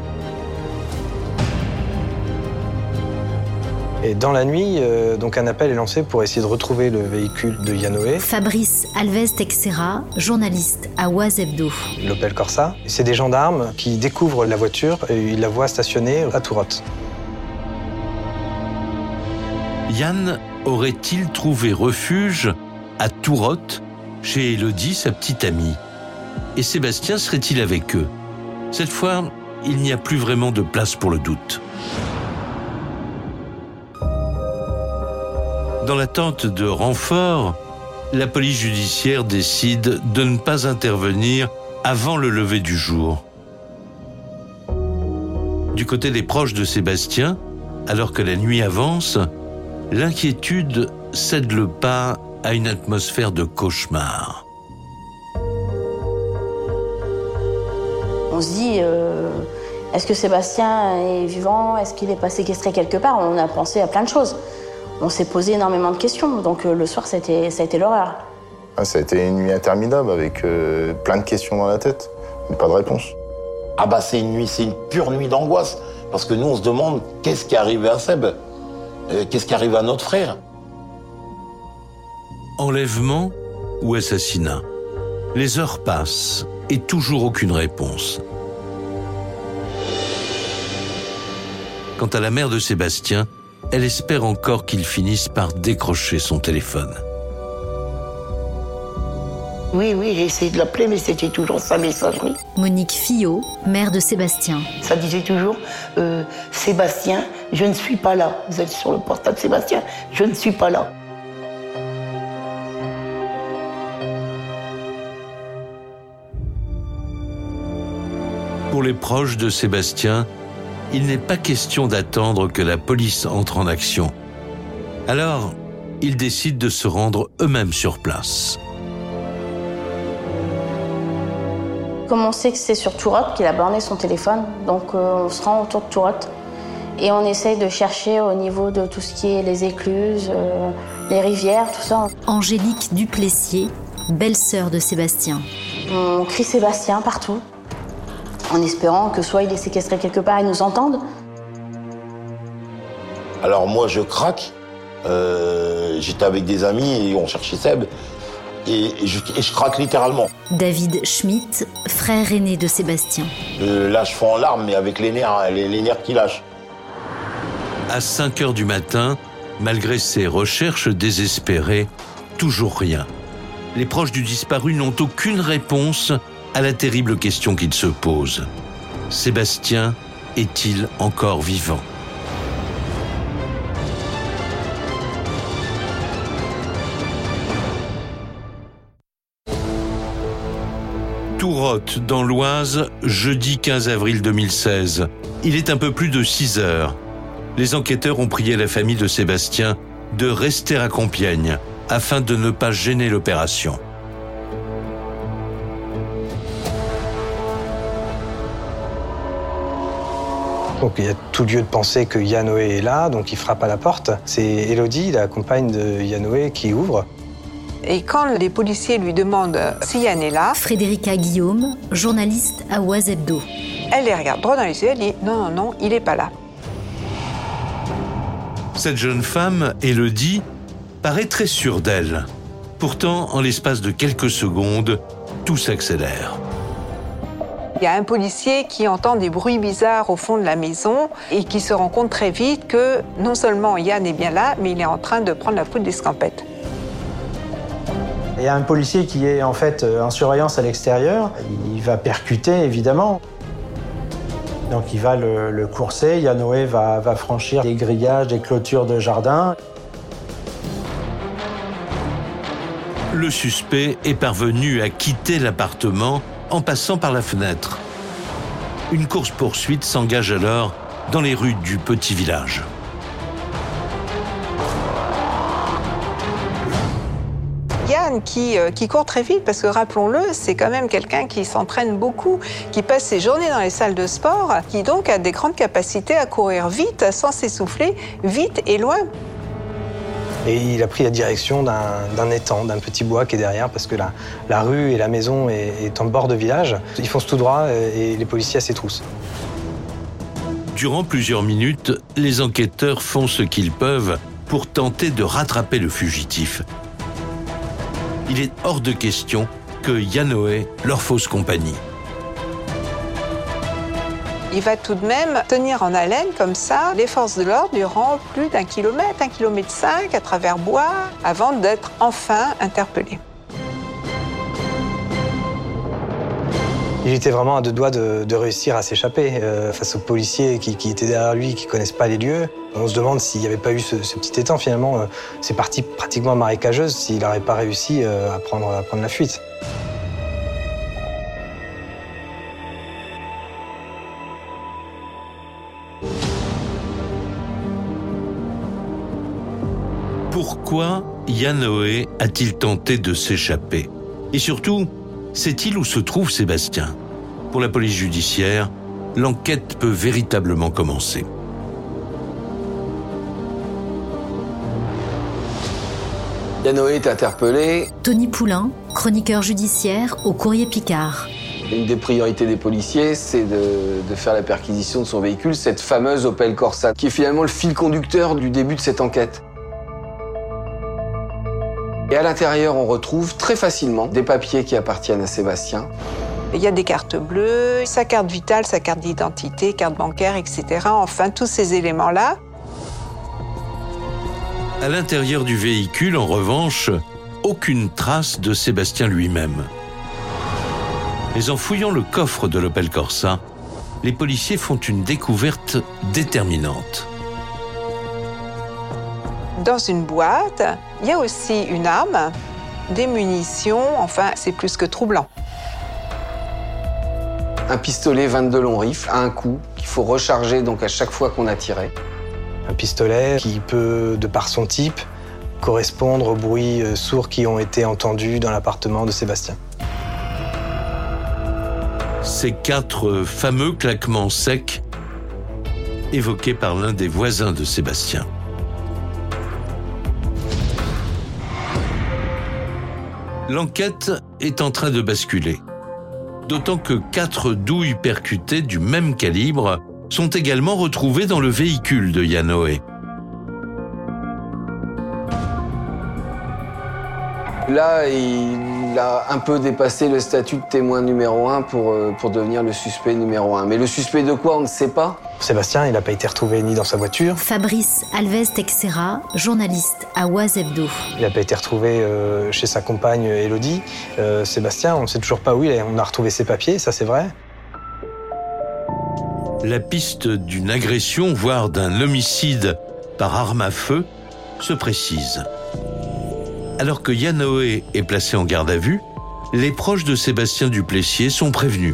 Et dans la nuit, donc un appel est lancé pour essayer de retrouver le véhicule de Yann Hoé, Fabrice Alves Texera, journaliste à Oise Hebdo. l'Opel Corsa. C'est des gendarmes qui découvrent la voiture et ils la voient stationnée à Tourotte. Yann aurait-il trouvé refuge à Tourotte, chez Élodie, sa petite amie? Et Sébastien serait-il avec eux? Cette fois, il n'y a plus vraiment de place pour le doute. Dans l'attente de renforts, la police judiciaire décide de ne pas intervenir avant le lever du jour. Du côté des proches de Sébastien, alors que la nuit avance, l'inquiétude cède le pas à une atmosphère de cauchemar. On se dit, est-ce que Sébastien est vivant? Est-ce qu'il n'est pas séquestré quelque part? On a pensé à plein de choses. On s'est posé énormément de questions, donc le soir, ça a été l'horreur. Ça a été une nuit interminable avec plein de questions dans la tête, mais pas de réponse. Ah bah c'est une pure nuit d'angoisse, parce que nous on se demande qu'est-ce qui est arrivé à Seb, qu'est-ce qui arrive à notre frère. Enlèvement ou assassinat? Les heures passent et toujours aucune réponse. Quant à la mère de Sébastien, elle espère encore qu'il finisse par décrocher son téléphone. Oui, j'ai essayé de l'appeler, mais c'était toujours sa messagerie. Monique Fillot, mère de Sébastien. Ça disait toujours Sébastien, je ne suis pas là. Vous êtes sur le portable, Sébastien, je ne suis pas là. Pour les proches de Sébastien, il n'est pas question d'attendre que la police entre en action. Alors, ils décident de se rendre eux-mêmes sur place. Comme on sait que c'est sur Tourotte qu'il a borné son téléphone, donc on se rend autour de Tourotte et on essaye de chercher au niveau de tout ce qui est les écluses, les rivières, tout ça. Angélique Duplessier, belle-sœur de Sébastien. On crie Sébastien partout, en espérant que soit il est séquestré quelque part et nous entende. Alors moi je craque, j'étais avec des amis et on cherchait Seb, et je craque littéralement. David Schmitt, frère aîné de Sébastien. Là je fais en larmes, mais avec les nerfs qui lâchent. À 5 heures du matin, malgré ses recherches désespérées, toujours rien. Les proches du disparu n'ont aucune réponse à la terrible question qu'ils se posent. Sébastien est-il encore vivant? Tourotte, dans l'Oise, jeudi 15 avril 2016. Il est un peu plus de 6 heures. Les enquêteurs ont prié la famille de Sébastien de rester à Compiègne afin de ne pas gêner l'opération. Donc il y a tout lieu de penser que Yann Hoé est là, donc il frappe à la porte. C'est Élodie, la compagne de Yann Hoé, qui ouvre. Et quand les policiers lui demandent si Yann est là, Frédérica Guillaume, journaliste à Oise Hebdo. elle les regarde droit dans les yeux, elle dit non, il n'est pas là. Cette jeune femme, Élodie, paraît très sûre d'elle. Pourtant, en l'espace de quelques secondes, tout s'accélère. Il y a un policier qui entend des bruits bizarres au fond de la maison et qui se rend compte très vite que non seulement Yann est bien là, mais il est en train de prendre la poudre d'escampette. Il y a un policier qui est en fait en surveillance à l'extérieur. Il va percuter, évidemment. Donc il va le courser. Yann va franchir des grillages, des clôtures de jardin. Le suspect est parvenu à quitter l'appartement en passant par la fenêtre. Une course-poursuite s'engage alors dans les rues du petit village. Yann qui court très vite, parce que rappelons-le, c'est quand même quelqu'un qui s'entraîne beaucoup, qui passe ses journées dans les salles de sport, qui donc a des grandes capacités à courir vite, sans s'essouffler, vite et loin. Et il a pris la direction d'un étang, d'un petit bois qui est derrière, parce que la rue et la maison est en bord de village. Ils foncent tout droit et les policiers s'étroussent. Durant plusieurs minutes, les enquêteurs font ce qu'ils peuvent pour tenter de rattraper le fugitif. Il est hors de question que Yann leur fausse compagnie. Il va tout de même tenir en haleine comme ça les forces de l'ordre durant plus d'1 kilomètre, 1,5 kilomètre à travers bois, avant d'être enfin interpellé. Il était vraiment à 2 doigts de réussir à s'échapper face aux policiers qui étaient derrière lui, qui ne connaissent pas les lieux. On se demande s'il n'y avait pas eu ce petit étang, finalement, c'est parti pratiquement marécageuse, s'il n'aurait pas réussi à prendre la fuite. Pourquoi Yann a-t-il tenté de s'échapper? Et surtout, sait-il où se trouve Sébastien? Pour la police judiciaire, l'enquête peut véritablement commencer. Yann est interpellé. Tony Poulain, chroniqueur judiciaire au Courrier Picard. Une des priorités des policiers, c'est de faire la perquisition de son véhicule, cette fameuse Opel Corsa, qui est finalement le fil conducteur du début de cette enquête. Et à l'intérieur, on retrouve très facilement des papiers qui appartiennent à Sébastien. Il y a des cartes bleues, sa carte vitale, sa carte d'identité, carte bancaire, etc. Enfin, tous ces éléments-là. À l'intérieur du véhicule, en revanche, aucune trace de Sébastien lui-même. Mais en fouillant le coffre de l'Opel Corsa, les policiers font une découverte déterminante. Dans une boîte, il y a aussi une arme, des munitions, enfin, c'est plus que troublant. Un pistolet 22 long rifle à un coup, qu'il faut recharger donc à chaque fois qu'on a tiré. Un pistolet qui peut, de par son type, correspondre aux bruits sourds qui ont été entendus dans l'appartement de Sébastien. Ces 4 fameux claquements secs évoqués par l'un des voisins de Sébastien. L'enquête est en train de basculer, d'autant que 4 douilles percutées du même calibre sont également retrouvées dans le véhicule de Yann. Là, il a un peu dépassé le statut de témoin numéro 1 pour devenir le suspect numéro 1. Mais le suspect de quoi, on ne sait pas. Sébastien, il n'a pas été retrouvé ni dans sa voiture. Fabrice Alves Texera, journaliste à Oise Hebdo. Il n'a pas été retrouvé chez sa compagne Élodie. Sébastien, on ne sait toujours pas où il est. On a retrouvé ses papiers, ça c'est vrai. La piste d'une agression, voire d'un homicide par arme à feu, se précise. Alors que Yann est placé en garde à vue, les proches de Sébastien Duplessier sont prévenus.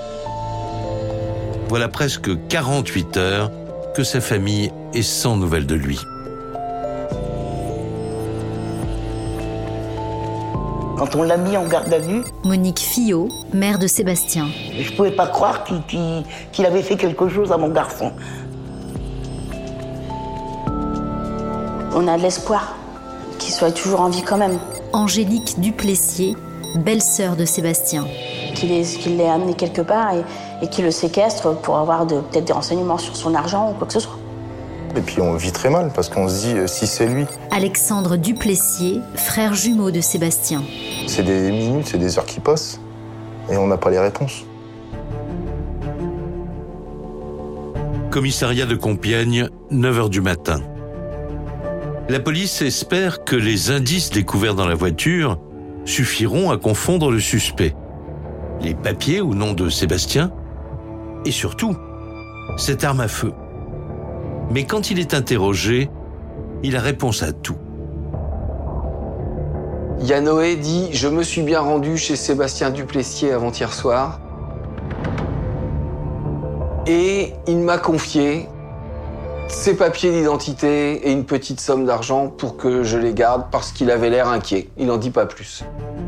Voilà presque 48 heures que sa famille est sans nouvelles de lui. Quand on l'a mis en garde à vue... Monique Fillot, mère de Sébastien. Je ne pouvais pas croire qu'il avait fait quelque chose à mon garçon. On a de l'espoir qu'il soit toujours en vie quand même. Angélique Duplessier, belle-sœur de Sébastien. Qu'il l'ait amené quelque part et qu'il le séquestre pour avoir peut-être des renseignements sur son argent ou quoi que ce soit. Et puis on vit très mal parce qu'on se dit si c'est lui. Alexandre Duplessier, frère jumeau de Sébastien. C'est des minutes, c'est des heures qui passent. et on n'a pas les réponses. Commissariat de Compiègne, 9h du matin. La police espère que les indices découverts dans la voiture suffiront à confondre le suspect. Les papiers ou nom de Sébastien et surtout, cette arme à feu. Mais quand il est interrogé, il a réponse à tout. Yanoé dit « Je me suis bien rendu chez Sébastien Duplessis avant-hier soir et il m'a confié ses papiers d'identité et une petite somme d'argent pour que je les garde parce qu'il avait l'air inquiet. Il n'en dit pas plus. »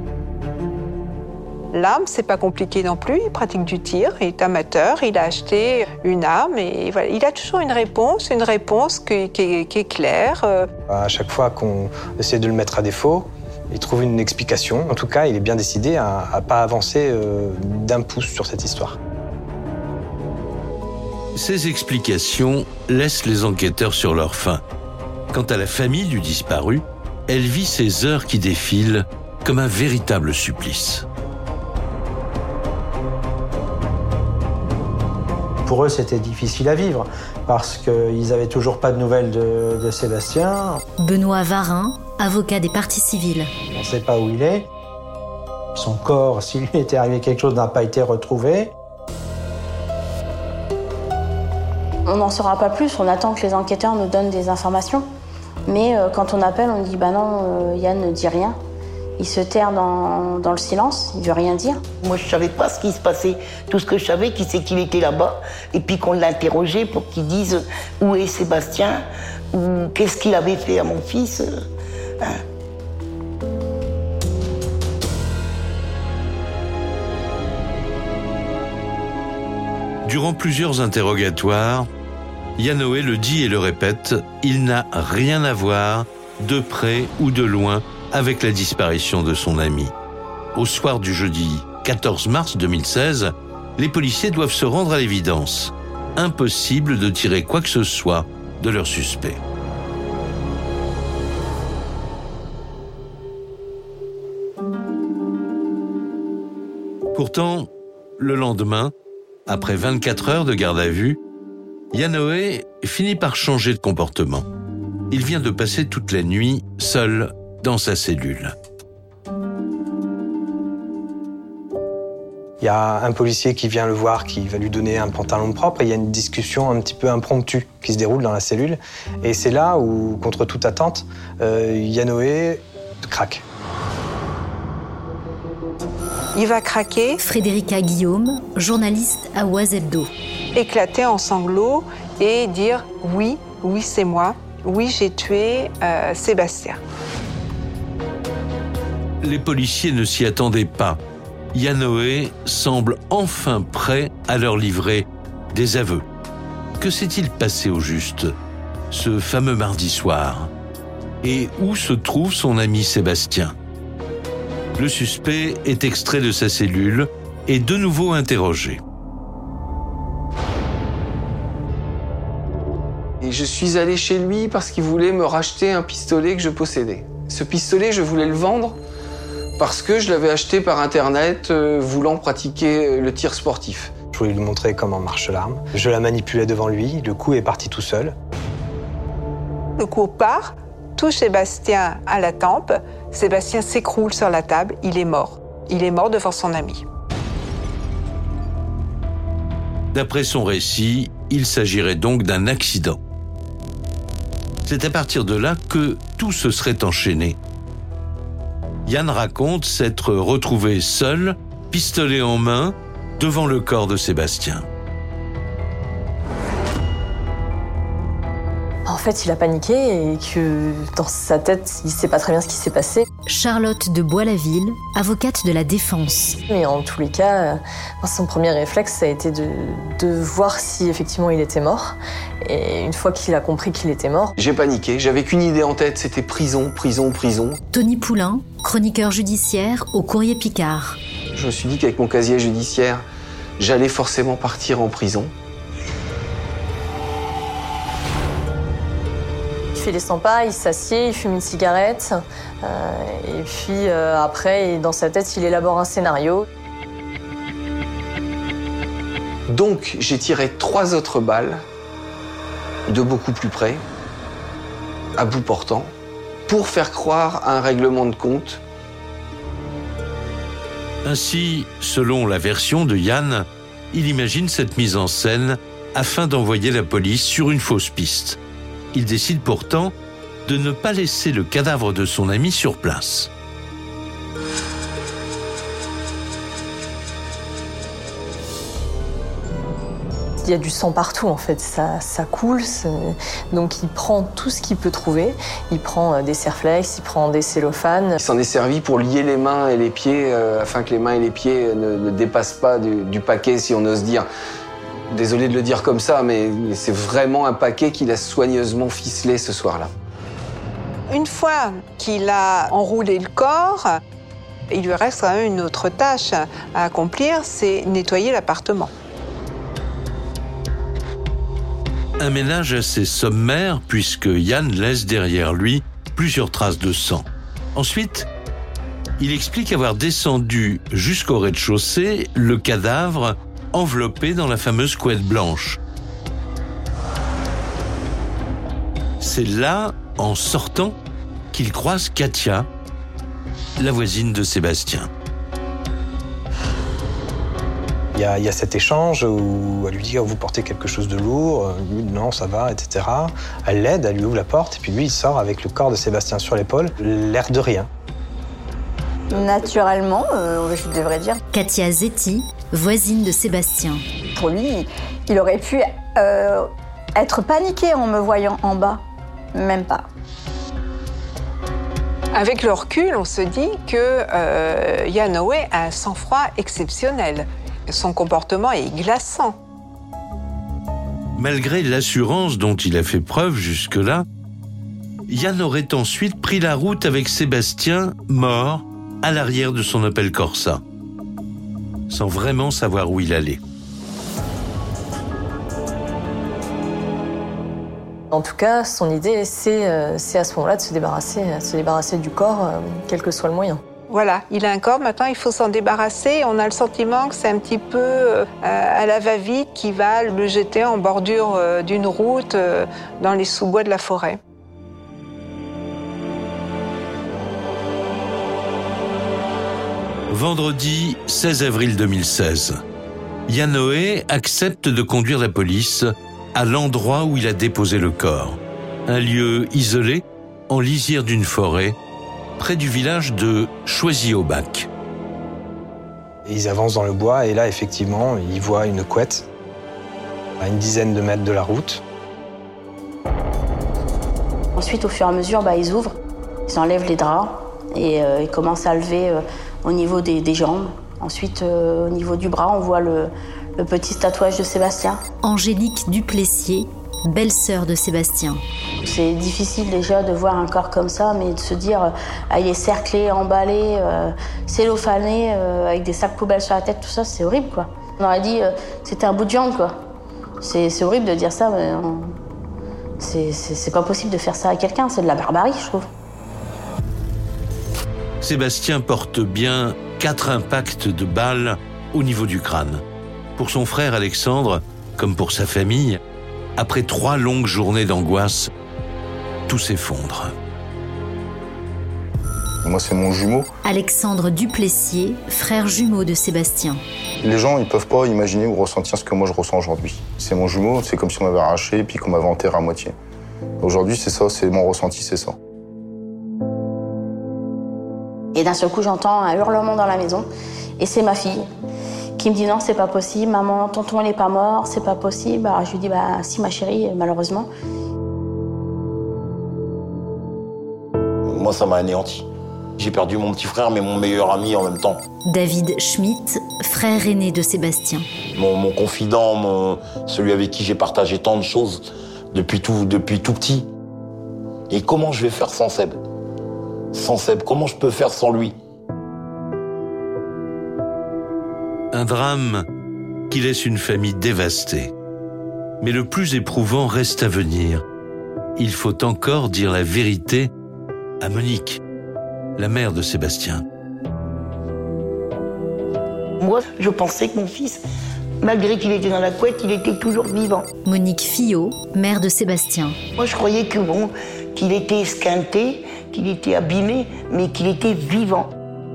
L'arme, c'est pas compliqué non plus. Il pratique du tir, il est amateur, il a acheté une arme et voilà. Il a toujours une réponse qui est claire. À chaque fois qu'on essaie de le mettre à défaut, il trouve une explication. En tout cas, il est bien décidé à ne pas avancer d'un pouce sur cette histoire. Ces explications laissent les enquêteurs sur leur faim. Quant à la famille du disparu, elle vit ces heures qui défilent comme un véritable supplice. Pour eux, c'était difficile à vivre parce qu'ils n'avaient toujours pas de nouvelles de Sébastien. Benoît Varin, avocat des parties civiles. On ne sait pas où il est. Son corps, s'il lui était arrivé quelque chose, n'a pas été retrouvé. On n'en saura pas plus, on attend que les enquêteurs nous donnent des informations. Mais quand on appelle, on dit « bah non, Yann ne dit rien ». Il se terre dans le silence, il ne veut rien dire. Moi, je ne savais pas ce qui se passait. Tout ce que je savais, c'est qu'il était là-bas. Et puis qu'on l'a interrogé pour qu'il dise où est Sébastien, ou qu'est-ce qu'il avait fait à mon fils. Durant plusieurs interrogatoires, Yanoé le dit et le répète, il n'a rien à voir, de près ou de loin, avec la disparition de son ami. Au soir du jeudi 14 mars 2016, les policiers doivent se rendre à l'évidence. Impossible de tirer quoi que ce soit de leur suspect. Pourtant, le lendemain, après 24 heures de garde à vue, Yanoé finit par changer de comportement. Il vient de passer toute la nuit seul dans sa cellule. Il y a un policier qui vient le voir, qui va lui donner un pantalon propre, et il y a une discussion un petit peu impromptue qui se déroule dans la cellule. Et c'est là où, contre toute attente, Yanoé craque. Il va craquer. Frédérica Guillaume, journaliste à OAS Hebdo. Éclater en sanglots et dire « oui, oui c'est moi, oui j'ai tué Sébastien ». Les policiers ne s'y attendaient pas. Yanoé semble enfin prêt à leur livrer des aveux. Que s'est-il passé au juste, ce fameux mardi soir? Et où se trouve son ami Sébastien? Le suspect est extrait de sa cellule et de nouveau interrogé. Et je suis allé chez lui parce qu'il voulait me racheter un pistolet que je possédais. Ce pistolet, je voulais le vendre parce que je l'avais acheté par Internet, voulant pratiquer le tir sportif. Je voulais lui montrer comment marche l'arme. Je la manipulais devant lui, le coup est parti tout seul. Le coup part, touche Sébastien à la tempe. Sébastien s'écroule sur la table, il est mort. Il est mort devant son ami. D'après son récit, il s'agirait donc d'un accident. C'est à partir de là que tout se serait enchaîné. Yann raconte s'être retrouvé seul, pistolet en main, devant le corps de Sébastien. En fait, il a paniqué et que dans sa tête, il ne sait pas très bien ce qui s'est passé. Charlotte de Bois-la-Ville, avocate de la défense. Mais en tous les cas, son premier réflexe, ça a été de voir si effectivement il était mort. Et une fois qu'il a compris qu'il était mort... J'ai paniqué, j'avais qu'une idée en tête, c'était prison, prison, prison. Tony Poulain, chroniqueur judiciaire au Courrier Picard. Je me suis dit qu'avec mon casier judiciaire, j'allais forcément partir en prison. Il fait les 100 pas, il s'assied, il fume une cigarette. Et puis après, dans sa tête, il élabore un scénario. Donc j'ai tiré 3 autres balles, de beaucoup plus près, à bout portant, pour faire croire à un règlement de compte. Ainsi, selon la version de Yann, il imagine cette mise en scène afin d'envoyer la police sur une fausse piste. Il décide pourtant de ne pas laisser le cadavre de son ami sur place. Il y a du sang partout en fait, ça coule, donc il prend tout ce qu'il peut trouver. Il prend des serflex, il prend des cellophanes. Il s'en est servi pour lier les mains et les pieds afin que les mains et les pieds ne dépassent pas du paquet, si on ose dire. Désolé de le dire comme ça, mais c'est vraiment un paquet qu'il a soigneusement ficelé ce soir-là. Une fois qu'il a enroulé le corps, il lui reste quand même une autre tâche à accomplir, c'est nettoyer l'appartement. Un ménage assez sommaire puisque Yann laisse derrière lui plusieurs traces de sang. Ensuite, il explique avoir descendu jusqu'au rez-de-chaussée le cadavre enveloppé dans la fameuse couette blanche. C'est là, en sortant, qu'il croise Katia, la voisine de Sébastien. Il y a cet échange où elle lui dit « Vous portez quelque chose de lourd ?» Lui dit « Non, ça va, etc. » Elle l'aide, elle lui ouvre la porte, et puis lui, il sort avec le corps de Sébastien sur l'épaule, l'air de rien. Naturellement, je devrais dire. Katia Zetti, voisine de Sébastien. Pour lui, il aurait pu être paniqué en me voyant en bas. Même pas. Avec le recul, on se dit que Yanoé a un sang-froid exceptionnel. Son comportement est glaçant. Malgré l'assurance dont il a fait preuve jusque-là, Yann aurait ensuite pris la route avec Sébastien, mort, à l'arrière de son Opel Corsa, sans vraiment savoir où il allait. En tout cas, son idée, c'est à ce moment-là de se débarrasser du corps, quel que soit le moyen. Voilà, il a un corps, maintenant il faut s'en débarrasser. On a le sentiment que c'est un petit peu à la va-vite qui va le jeter en bordure d'une route dans les sous-bois de la forêt. Vendredi 16 avril 2016, Yanoé accepte de conduire la police à l'endroit où il a déposé le corps. Un lieu isolé, en lisière d'une forêt, près du village de Choisy-au-Bac. Ils avancent dans le bois et là, effectivement, ils voient une couette à une dizaine de mètres de la route. Ensuite, au fur et à mesure, ils ouvrent, ils enlèvent les draps et ils commencent à lever au niveau des jambes. Ensuite, au niveau du bras, on voit le petit tatouage de Sébastien. Angélique Duplessier, belle-sœur de Sébastien. C'est difficile déjà de voir un corps comme ça, mais de se dire il est cerclé, emballé, cellophané, avec des sacs poubelles sur la tête, tout ça, c'est horrible, quoi. On aurait dit c'était un bout de jambe, quoi. C'est horrible de dire ça, mais c'est pas possible de faire ça à quelqu'un, c'est de la barbarie, je trouve. Sébastien porte bien 4 impacts de balles au niveau du crâne. Pour son frère Alexandre, comme pour sa famille, après 3 longues journées d'angoisse, tout s'effondre. Moi, c'est mon jumeau. Alexandre Duplessier, frère jumeau de Sébastien. Les gens, ils peuvent pas imaginer ou ressentir ce que moi je ressens aujourd'hui. C'est mon jumeau, c'est comme si on m'avait arraché et puis qu'on m'avait enterré à moitié. Aujourd'hui, c'est ça, c'est mon ressenti, c'est ça. Et d'un seul coup, j'entends un hurlement dans la maison, et c'est ma fille qui me dit non, c'est pas possible, maman, tonton il est pas mort, c'est pas possible. Alors je lui dis si ma chérie, malheureusement. Moi, ça m'a anéanti. J'ai perdu mon petit frère, mais mon meilleur ami en même temps. David Schmitt, frère aîné de Sébastien. Mon confident, celui avec qui j'ai partagé tant de choses depuis tout petit. Et comment je vais faire sans Seb ? Sans Seb, comment je peux faire sans lui ? Un drame qui laisse une famille dévastée. Mais le plus éprouvant reste à venir. Il faut encore dire la vérité à Monique, la mère de Sébastien. Moi, je pensais que mon fils Malgré qu'il était dans la couette, il était toujours vivant. Monique Fillot, mère de Sébastien. Moi, je croyais que qu'il était esquinté, qu'il était abîmé, mais qu'il était vivant.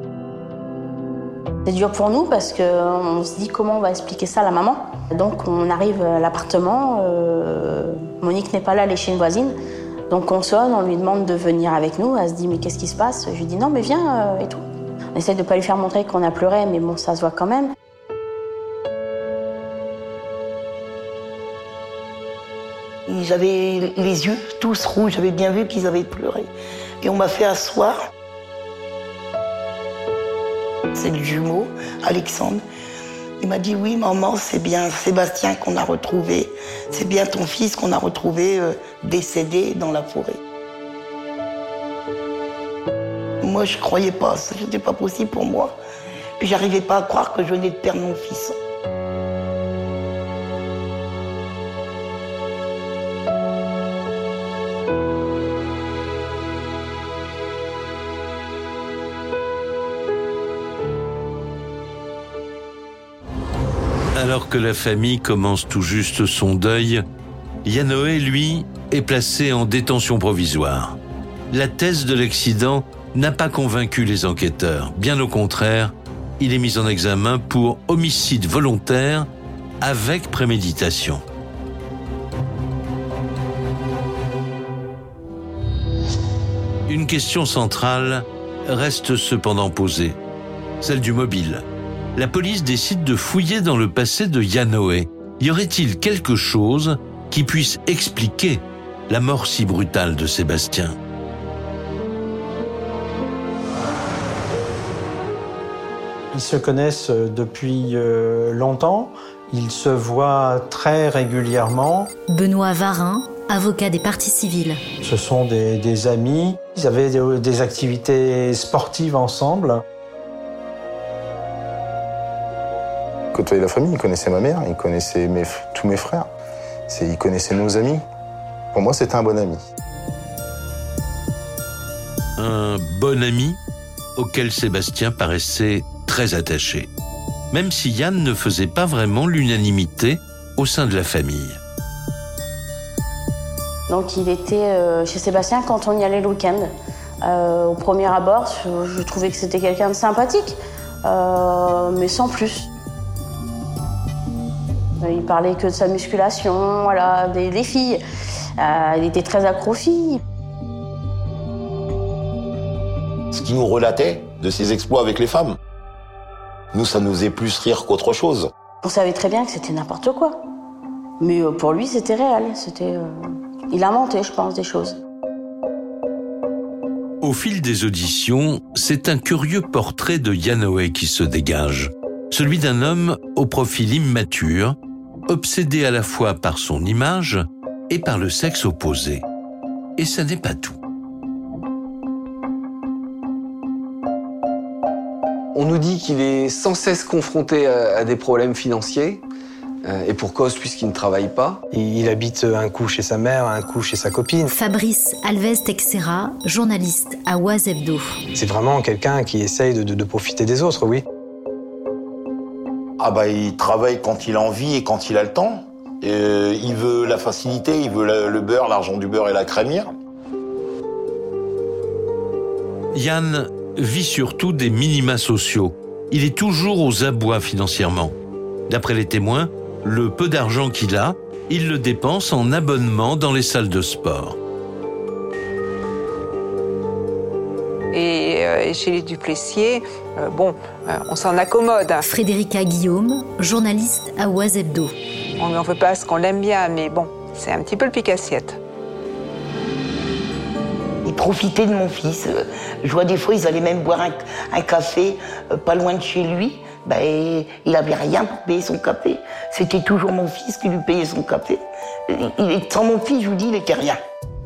C'est dur pour nous parce qu'on se dit comment on va expliquer ça à la maman. Donc on arrive à l'appartement, Monique n'est pas là, elle est chez une voisine. Donc on sonne, on lui demande de venir avec nous. Elle se dit mais qu'est-ce qui se passe? Je lui dis non mais viens et tout. On essaie de ne pas lui faire montrer qu'on a pleuré, mais bon ça se voit quand même. Ils avaient les yeux tous rouges, j'avais bien vu qu'ils avaient pleuré. Et on m'a fait asseoir. C'est le jumeau, Alexandre. Il m'a dit oui maman, c'est bien Sébastien qu'on a retrouvé. C'est bien ton fils qu'on a retrouvé décédé dans la forêt. Moi je croyais pas, c'était pas possible pour moi. J'arrivais pas à croire que je venais de perdre mon fils. Alors que la famille commence tout juste son deuil, Yanoé, lui, est placé en détention provisoire. La thèse de l'accident n'a pas convaincu les enquêteurs. Bien au contraire, il est mis en examen pour homicide volontaire avec préméditation. Une question centrale reste cependant posée, celle du mobile. La police décide de fouiller dans le passé de Yanoé. Y aurait-il quelque chose qui puisse expliquer la mort si brutale de Sébastien? Ils se connaissent depuis longtemps, ils se voient très régulièrement. Benoît Varin, avocat des parties civiles. Ce sont des amis, ils avaient des activités sportives ensemble. Côtoyer la famille, il connaissait ma mère, il connaissait tous mes frères, il connaissait nos amis. Pour moi, c'était un bon ami. Un bon ami auquel Sébastien paraissait très attaché, même si Yann ne faisait pas vraiment l'unanimité au sein de la famille. Donc il était chez Sébastien quand on y allait le week-end. Au premier abord, je trouvais que c'était quelqu'un de sympathique, mais sans plus. Il parlait que de sa musculation, voilà, des filles. Il était très accro filles. Ce qu'il nous relatait de ses exploits avec les femmes, nous, ça nous faisait plus rire qu'autre chose. On savait très bien que c'était n'importe quoi. Mais pour lui, c'était réel. Il inventait, je pense, des choses. Au fil des auditions, c'est un curieux portrait de Yanoé qui se dégage. Celui d'un homme au profil immature, obsédé à la fois par son image et par le sexe opposé. Et ça n'est pas tout. On nous dit qu'il est sans cesse confronté à des problèmes financiers, et pour cause puisqu'il ne travaille pas. Il habite un coup chez sa mère, un coup chez sa copine. Fabrice Alves Texera, journaliste à Oise Hebdo. C'est vraiment quelqu'un qui essaye de profiter des autres, oui. Ah bah il travaille quand il a envie et quand il a le temps. Il veut la facilité, il veut le beurre, l'argent du beurre et la crémière. Yann vit surtout des minima sociaux. Il est toujours aux abois financièrement. D'après les témoins, le peu d'argent qu'il a, il le dépense en abonnement dans les salles de sport. Et chez les Duplessier, on s'en accommode. Frédérica Guillaume, journaliste à Oise Hebdo. On ne lui en veut pas parce qu'on l'aime bien, mais bon, c'est un petit peu le pique-assiette. Ils profitaient de mon fils. Je vois des fois, ils allaient même boire un café pas loin de chez lui. Il n'avait rien pour payer son café. C'était toujours mon fils qui lui payait son café. Sans mon fils, je vous dis, il n'était rien.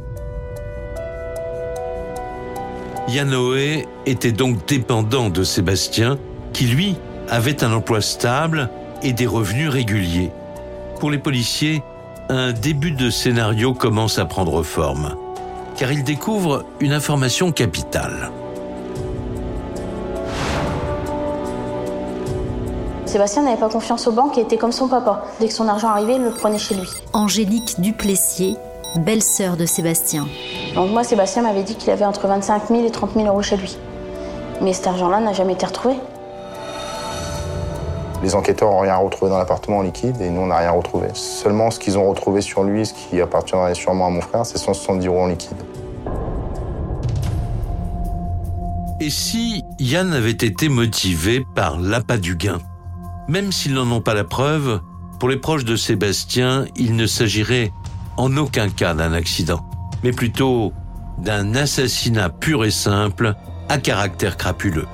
Yanoé était donc dépendant de Sébastien, qui lui avait un emploi stable et des revenus réguliers. Pour les policiers, un début de scénario commence à prendre forme, car ils découvrent une information capitale. Sébastien n'avait pas confiance aux banques et était comme son papa. Dès que son argent arrivait, il le prenait chez lui. Angélique Duplessier, belle-sœur de Sébastien. Donc moi, Sébastien m'avait dit qu'il avait entre 25 000 et 30 000 euros chez lui. Mais cet argent-là n'a jamais été retrouvé. Les enquêteurs n'ont rien retrouvé dans l'appartement en liquide et nous, on n'a rien retrouvé. Seulement ce qu'ils ont retrouvé sur lui, ce qui appartiendrait sûrement à mon frère, c'est 170 € en liquide. Et si Yann avait été motivé par l'appât du gain? Même s'ils n'en ont pas la preuve, pour les proches de Sébastien, il ne s'agirait en aucun cas d'un accident, mais plutôt d'un assassinat pur et simple à caractère crapuleux.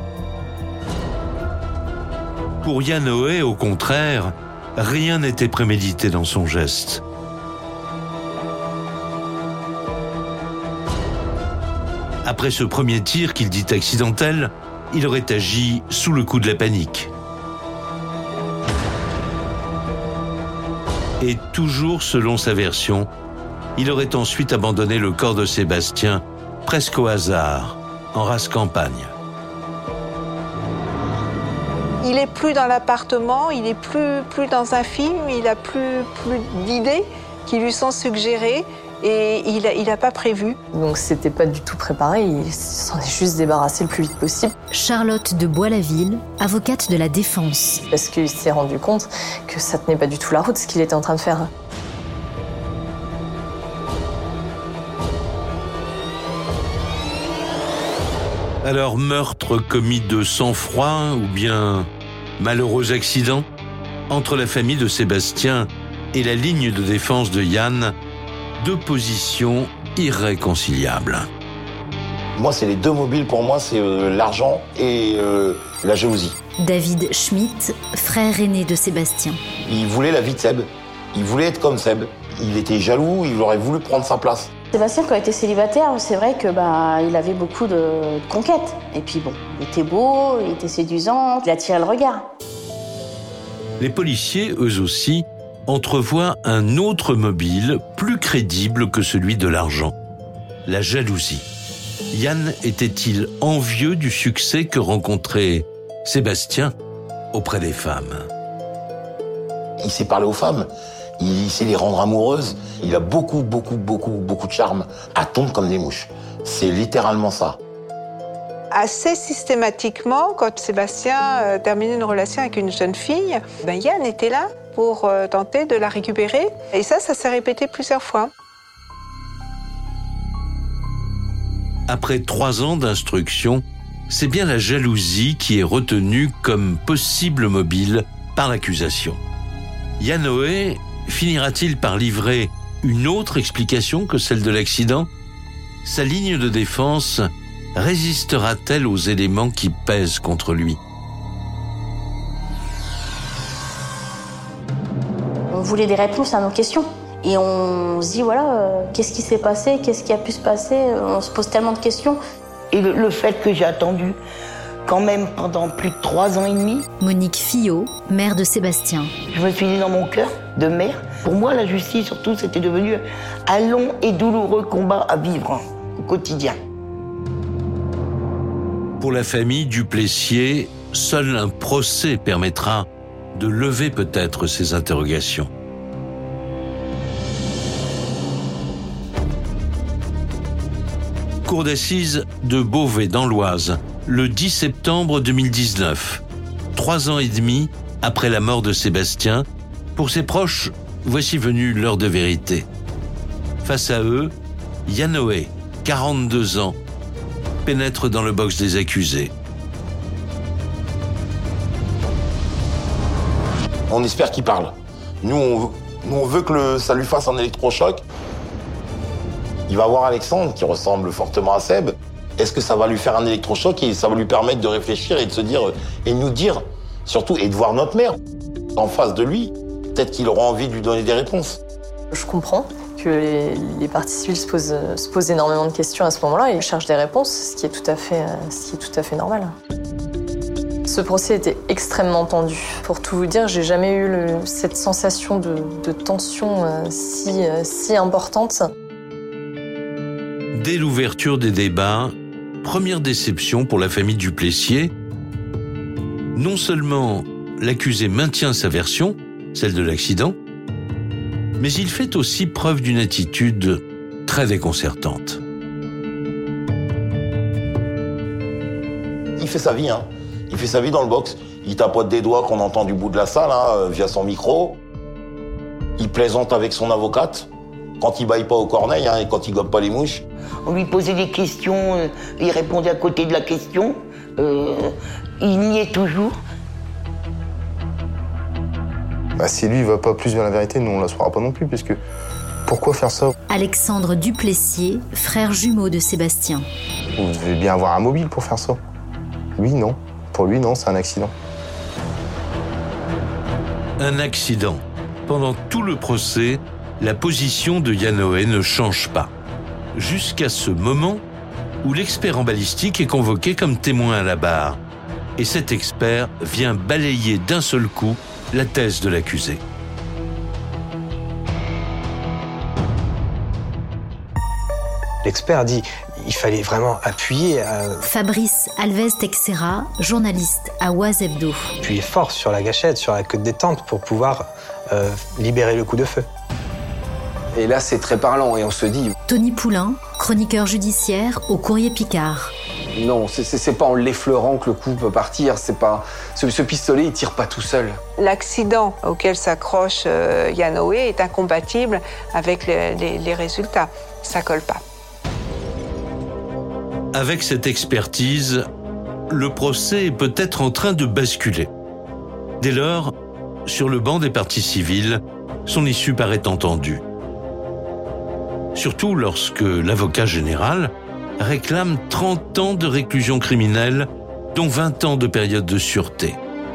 Pour Yann Hoey, au contraire, rien n'était prémédité dans son geste. Après ce premier tir qu'il dit accidentel, il aurait agi sous le coup de la panique. Et toujours selon sa version, il aurait ensuite abandonné le corps de Sébastien presque au hasard, en rase campagne. Il n'est plus dans l'appartement, il n'est plus dans un film, il n'a plus d'idées qui lui sont suggérées et il n'a pas prévu. Donc c'était pas du tout préparé, il s'en est juste débarrassé le plus vite possible. Charlotte de Bois-la-Ville, avocate de la défense. Parce qu'il s'est rendu compte que ça tenait pas du tout la route ce qu'il était en train de faire. Alors meurtre commis de sang-froid ou bien malheureux accident? Entre la famille de Sébastien et la ligne de défense de Yann, deux positions irréconciliables. Moi, c'est les deux mobiles pour moi, c'est l'argent et la jalousie. David Schmitt, frère aîné de Sébastien. Il voulait la vie de Seb. Il voulait être comme Seb. Il était jaloux, il aurait voulu prendre sa place. Sébastien, quand il était célibataire, c'est vrai que il avait beaucoup de conquêtes. Et puis bon, il était beau, il était séduisant, il attirait le regard. Les policiers, eux aussi, entrevoient un autre mobile plus crédible que celui de l'argent, la jalousie. Yann était-il envieux du succès que rencontrait Sébastien auprès des femmes? Il sait parler aux femmes, il sait les rendre amoureuses. Il a beaucoup de charme à tomber comme des mouches. C'est littéralement ça. Assez systématiquement, quand Sébastien terminait une relation avec une jeune fille, Yann était là pour tenter de la récupérer. Et ça s'est répété plusieurs fois. Après 3 ans d'instruction, c'est bien la jalousie qui est retenue comme possible mobile par l'accusation. Yann Hoey finira-t-il par livrer une autre explication que celle de l'accident? Sa ligne de défense résistera-t-elle aux éléments qui pèsent contre lui? On voulait des réponses à nos questions. Et on se dit, qu'est-ce qui s'est passé? Qu'est-ce qui a pu se passer? On se pose tellement de questions. Et le fait que j'ai attendu quand même pendant plus de 3 ans et demi. Monique Fillot, mère de Sébastien. Je me suis dit dans mon cœur de mère, pour moi la justice surtout c'était devenu un long et douloureux combat à vivre au quotidien. Pour la famille Duplessier, seul un procès permettra de lever peut-être ces interrogations. Cour d'assises de Beauvais dans l'Oise, le 10 septembre 2019. 3 ans et demi après la mort de Sébastien, pour ses proches, voici venue l'heure de vérité. Face à eux, Yann Hoey, 42 ans, pénètre dans le box des accusés. On espère qu'il parle. Nous, on veut que ça lui fasse un électrochoc. Il va voir Alexandre, qui ressemble fortement à Seb. Est-ce que ça va lui faire un électrochoc et ça va lui permettre de réfléchir et de se dire, et nous dire, surtout, et de voir notre mère en face de lui. Peut-être qu'il aura envie de lui donner des réponses. Je comprends que les parties civiles se posent énormément de questions à ce moment-là et cherchent des réponses, ce qui est tout à fait normal. Ce procès était extrêmement tendu. Pour tout vous dire, j'ai jamais eu cette sensation de tension si importante. Dès l'ouverture des débats, première déception pour la famille Duplessier. Non seulement l'accusé maintient sa version, celle de l'accident, mais il fait aussi preuve d'une attitude très déconcertante. Il fait sa vie, hein. Il fait sa vie dans le box. Il tapote des doigts qu'on entend du bout de la salle, hein, via son micro. Il plaisante avec son avocate. Quand il baille pas au corneille, hein, et quand il gobe pas les mouches. On lui posait des questions, il répondait à côté de la question. Il niait toujours. Si lui, il va pas plus vers la vérité, nous, on la saura pas non plus, puisque pourquoi faire ça? Alexandre Duplessier, frère jumeau de Sébastien. Vous devez bien avoir un mobile pour faire ça. Lui, non. Pour lui, non, c'est un accident. Un accident. Pendant tout le procès, la position de Yanoé ne change pas. Jusqu'à ce moment où l'expert en balistique est convoqué comme témoin à la barre. Et cet expert vient balayer d'un seul coup la thèse de l'accusé. L'expert dit il fallait vraiment appuyer. Fabrice Alves Texera, journaliste à Oise Hebdo. Appuyer fort sur la gâchette, sur la queue de détente pour pouvoir libérer le coup de feu. Et là, c'est très parlant et on se dit... Tony Poulain, chroniqueur judiciaire au Courrier Picard. Non, c'est pas en l'effleurant que le coup peut partir. C'est pas ce pistolet, il tire pas tout seul. L'accident auquel s'accroche Yanoé est incompatible avec les résultats. Ça colle pas. Avec cette expertise, le procès est peut-être en train de basculer. Dès lors, sur le banc des parties civiles, son issue paraît entendue. Surtout lorsque l'avocat général réclame 30 ans de réclusion criminelle, dont 20 ans de période de sûreté.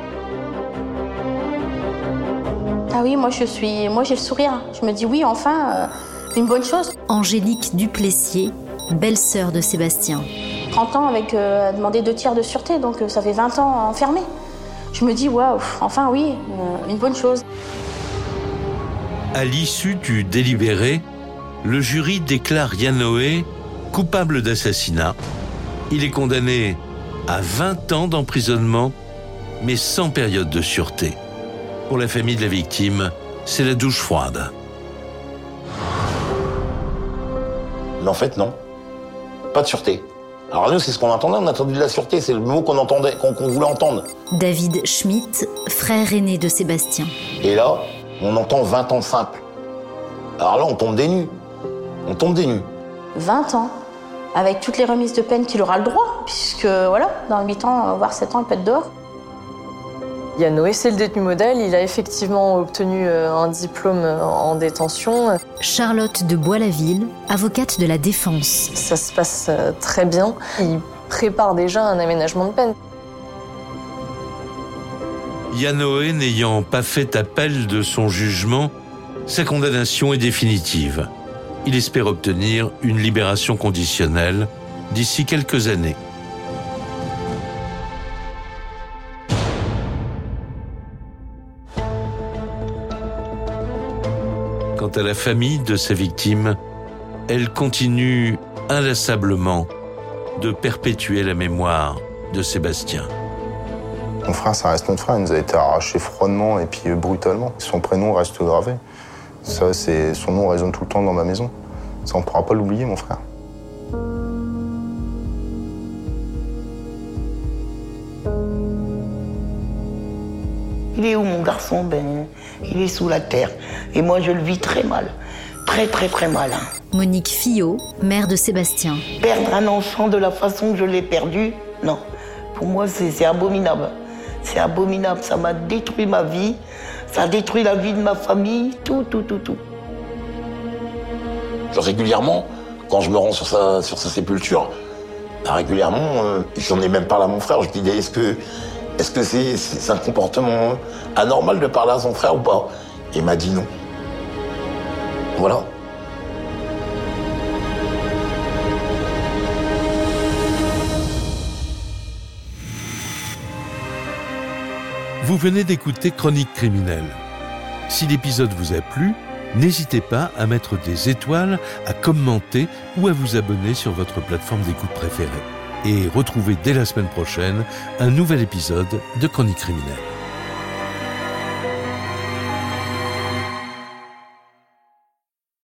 Ah oui, moi j'ai le sourire. Je me dis oui, enfin, une bonne chose. Angélique Duplessier, belle-sœur de Sébastien. 30 ans avec demander 2 tiers de sûreté, donc ça fait 20 ans enfermé. Je me dis waouh, enfin oui, une bonne chose. À l'issue du délibéré, le jury déclare Yanoé coupable d'assassinat. Il est condamné à 20 ans d'emprisonnement, mais sans période de sûreté. Pour la famille de la victime, c'est la douche froide. Mais en fait, non. Pas de sûreté. Alors nous, c'est ce qu'on entendait, on attendait de la sûreté, c'est le mot qu'on entendait, qu'on voulait entendre. David Schmitt, frère aîné de Sébastien. Et là, on entend 20 ans simple. Alors là, on tombe des nues. On tombe des nues. 20 ans, avec toutes les remises de peine qu'il aura le droit, puisque voilà, dans 8 ans, voire 7 ans, il peut être dehors. Yanoé, c'est le détenu modèle. Il a effectivement obtenu un diplôme en détention. Charlotte de Bois-la-Ville, avocate de la défense. Ça se passe très bien. Il prépare déjà un aménagement de peine. Yanoé n'ayant pas fait appel de son jugement, sa condamnation est définitive. Il espère obtenir une libération conditionnelle d'ici quelques années. Quant à la famille de sa victime, elle continue inlassablement de perpétuer la mémoire de Sébastien. Mon frère, ça reste notre frère. Il nous a été arraché froidement et puis brutalement. Son prénom reste gravé. Ça, son nom résonne tout le temps dans ma maison. Ça, on ne pourra pas l'oublier, mon frère. Il est où, mon garçon? Ben, il est sous la terre. Et moi, je le vis très mal. Très, très, très mal. Hein. Monique Fillot, mère de Sébastien. Perdre un enfant de la façon que je l'ai perdu, non. Pour moi, c'est abominable. C'est abominable. Ça m'a détruit ma vie. Ça a détruit la vie de ma famille. Tout. Régulièrement, quand je me rends sur sa sépulture, régulièrement, j'en ai même parlé à mon frère. Je dis, est-ce que c'est un comportement anormal de parler à son frère ou pas? Et il m'a dit non. Voilà. Vous venez d'écouter Chronique criminelle. Si l'épisode vous a plu, n'hésitez pas à mettre des étoiles, à commenter ou à vous abonner sur votre plateforme d'écoute préférée. Et retrouvez dès la semaine prochaine un nouvel épisode de Chronique criminelle.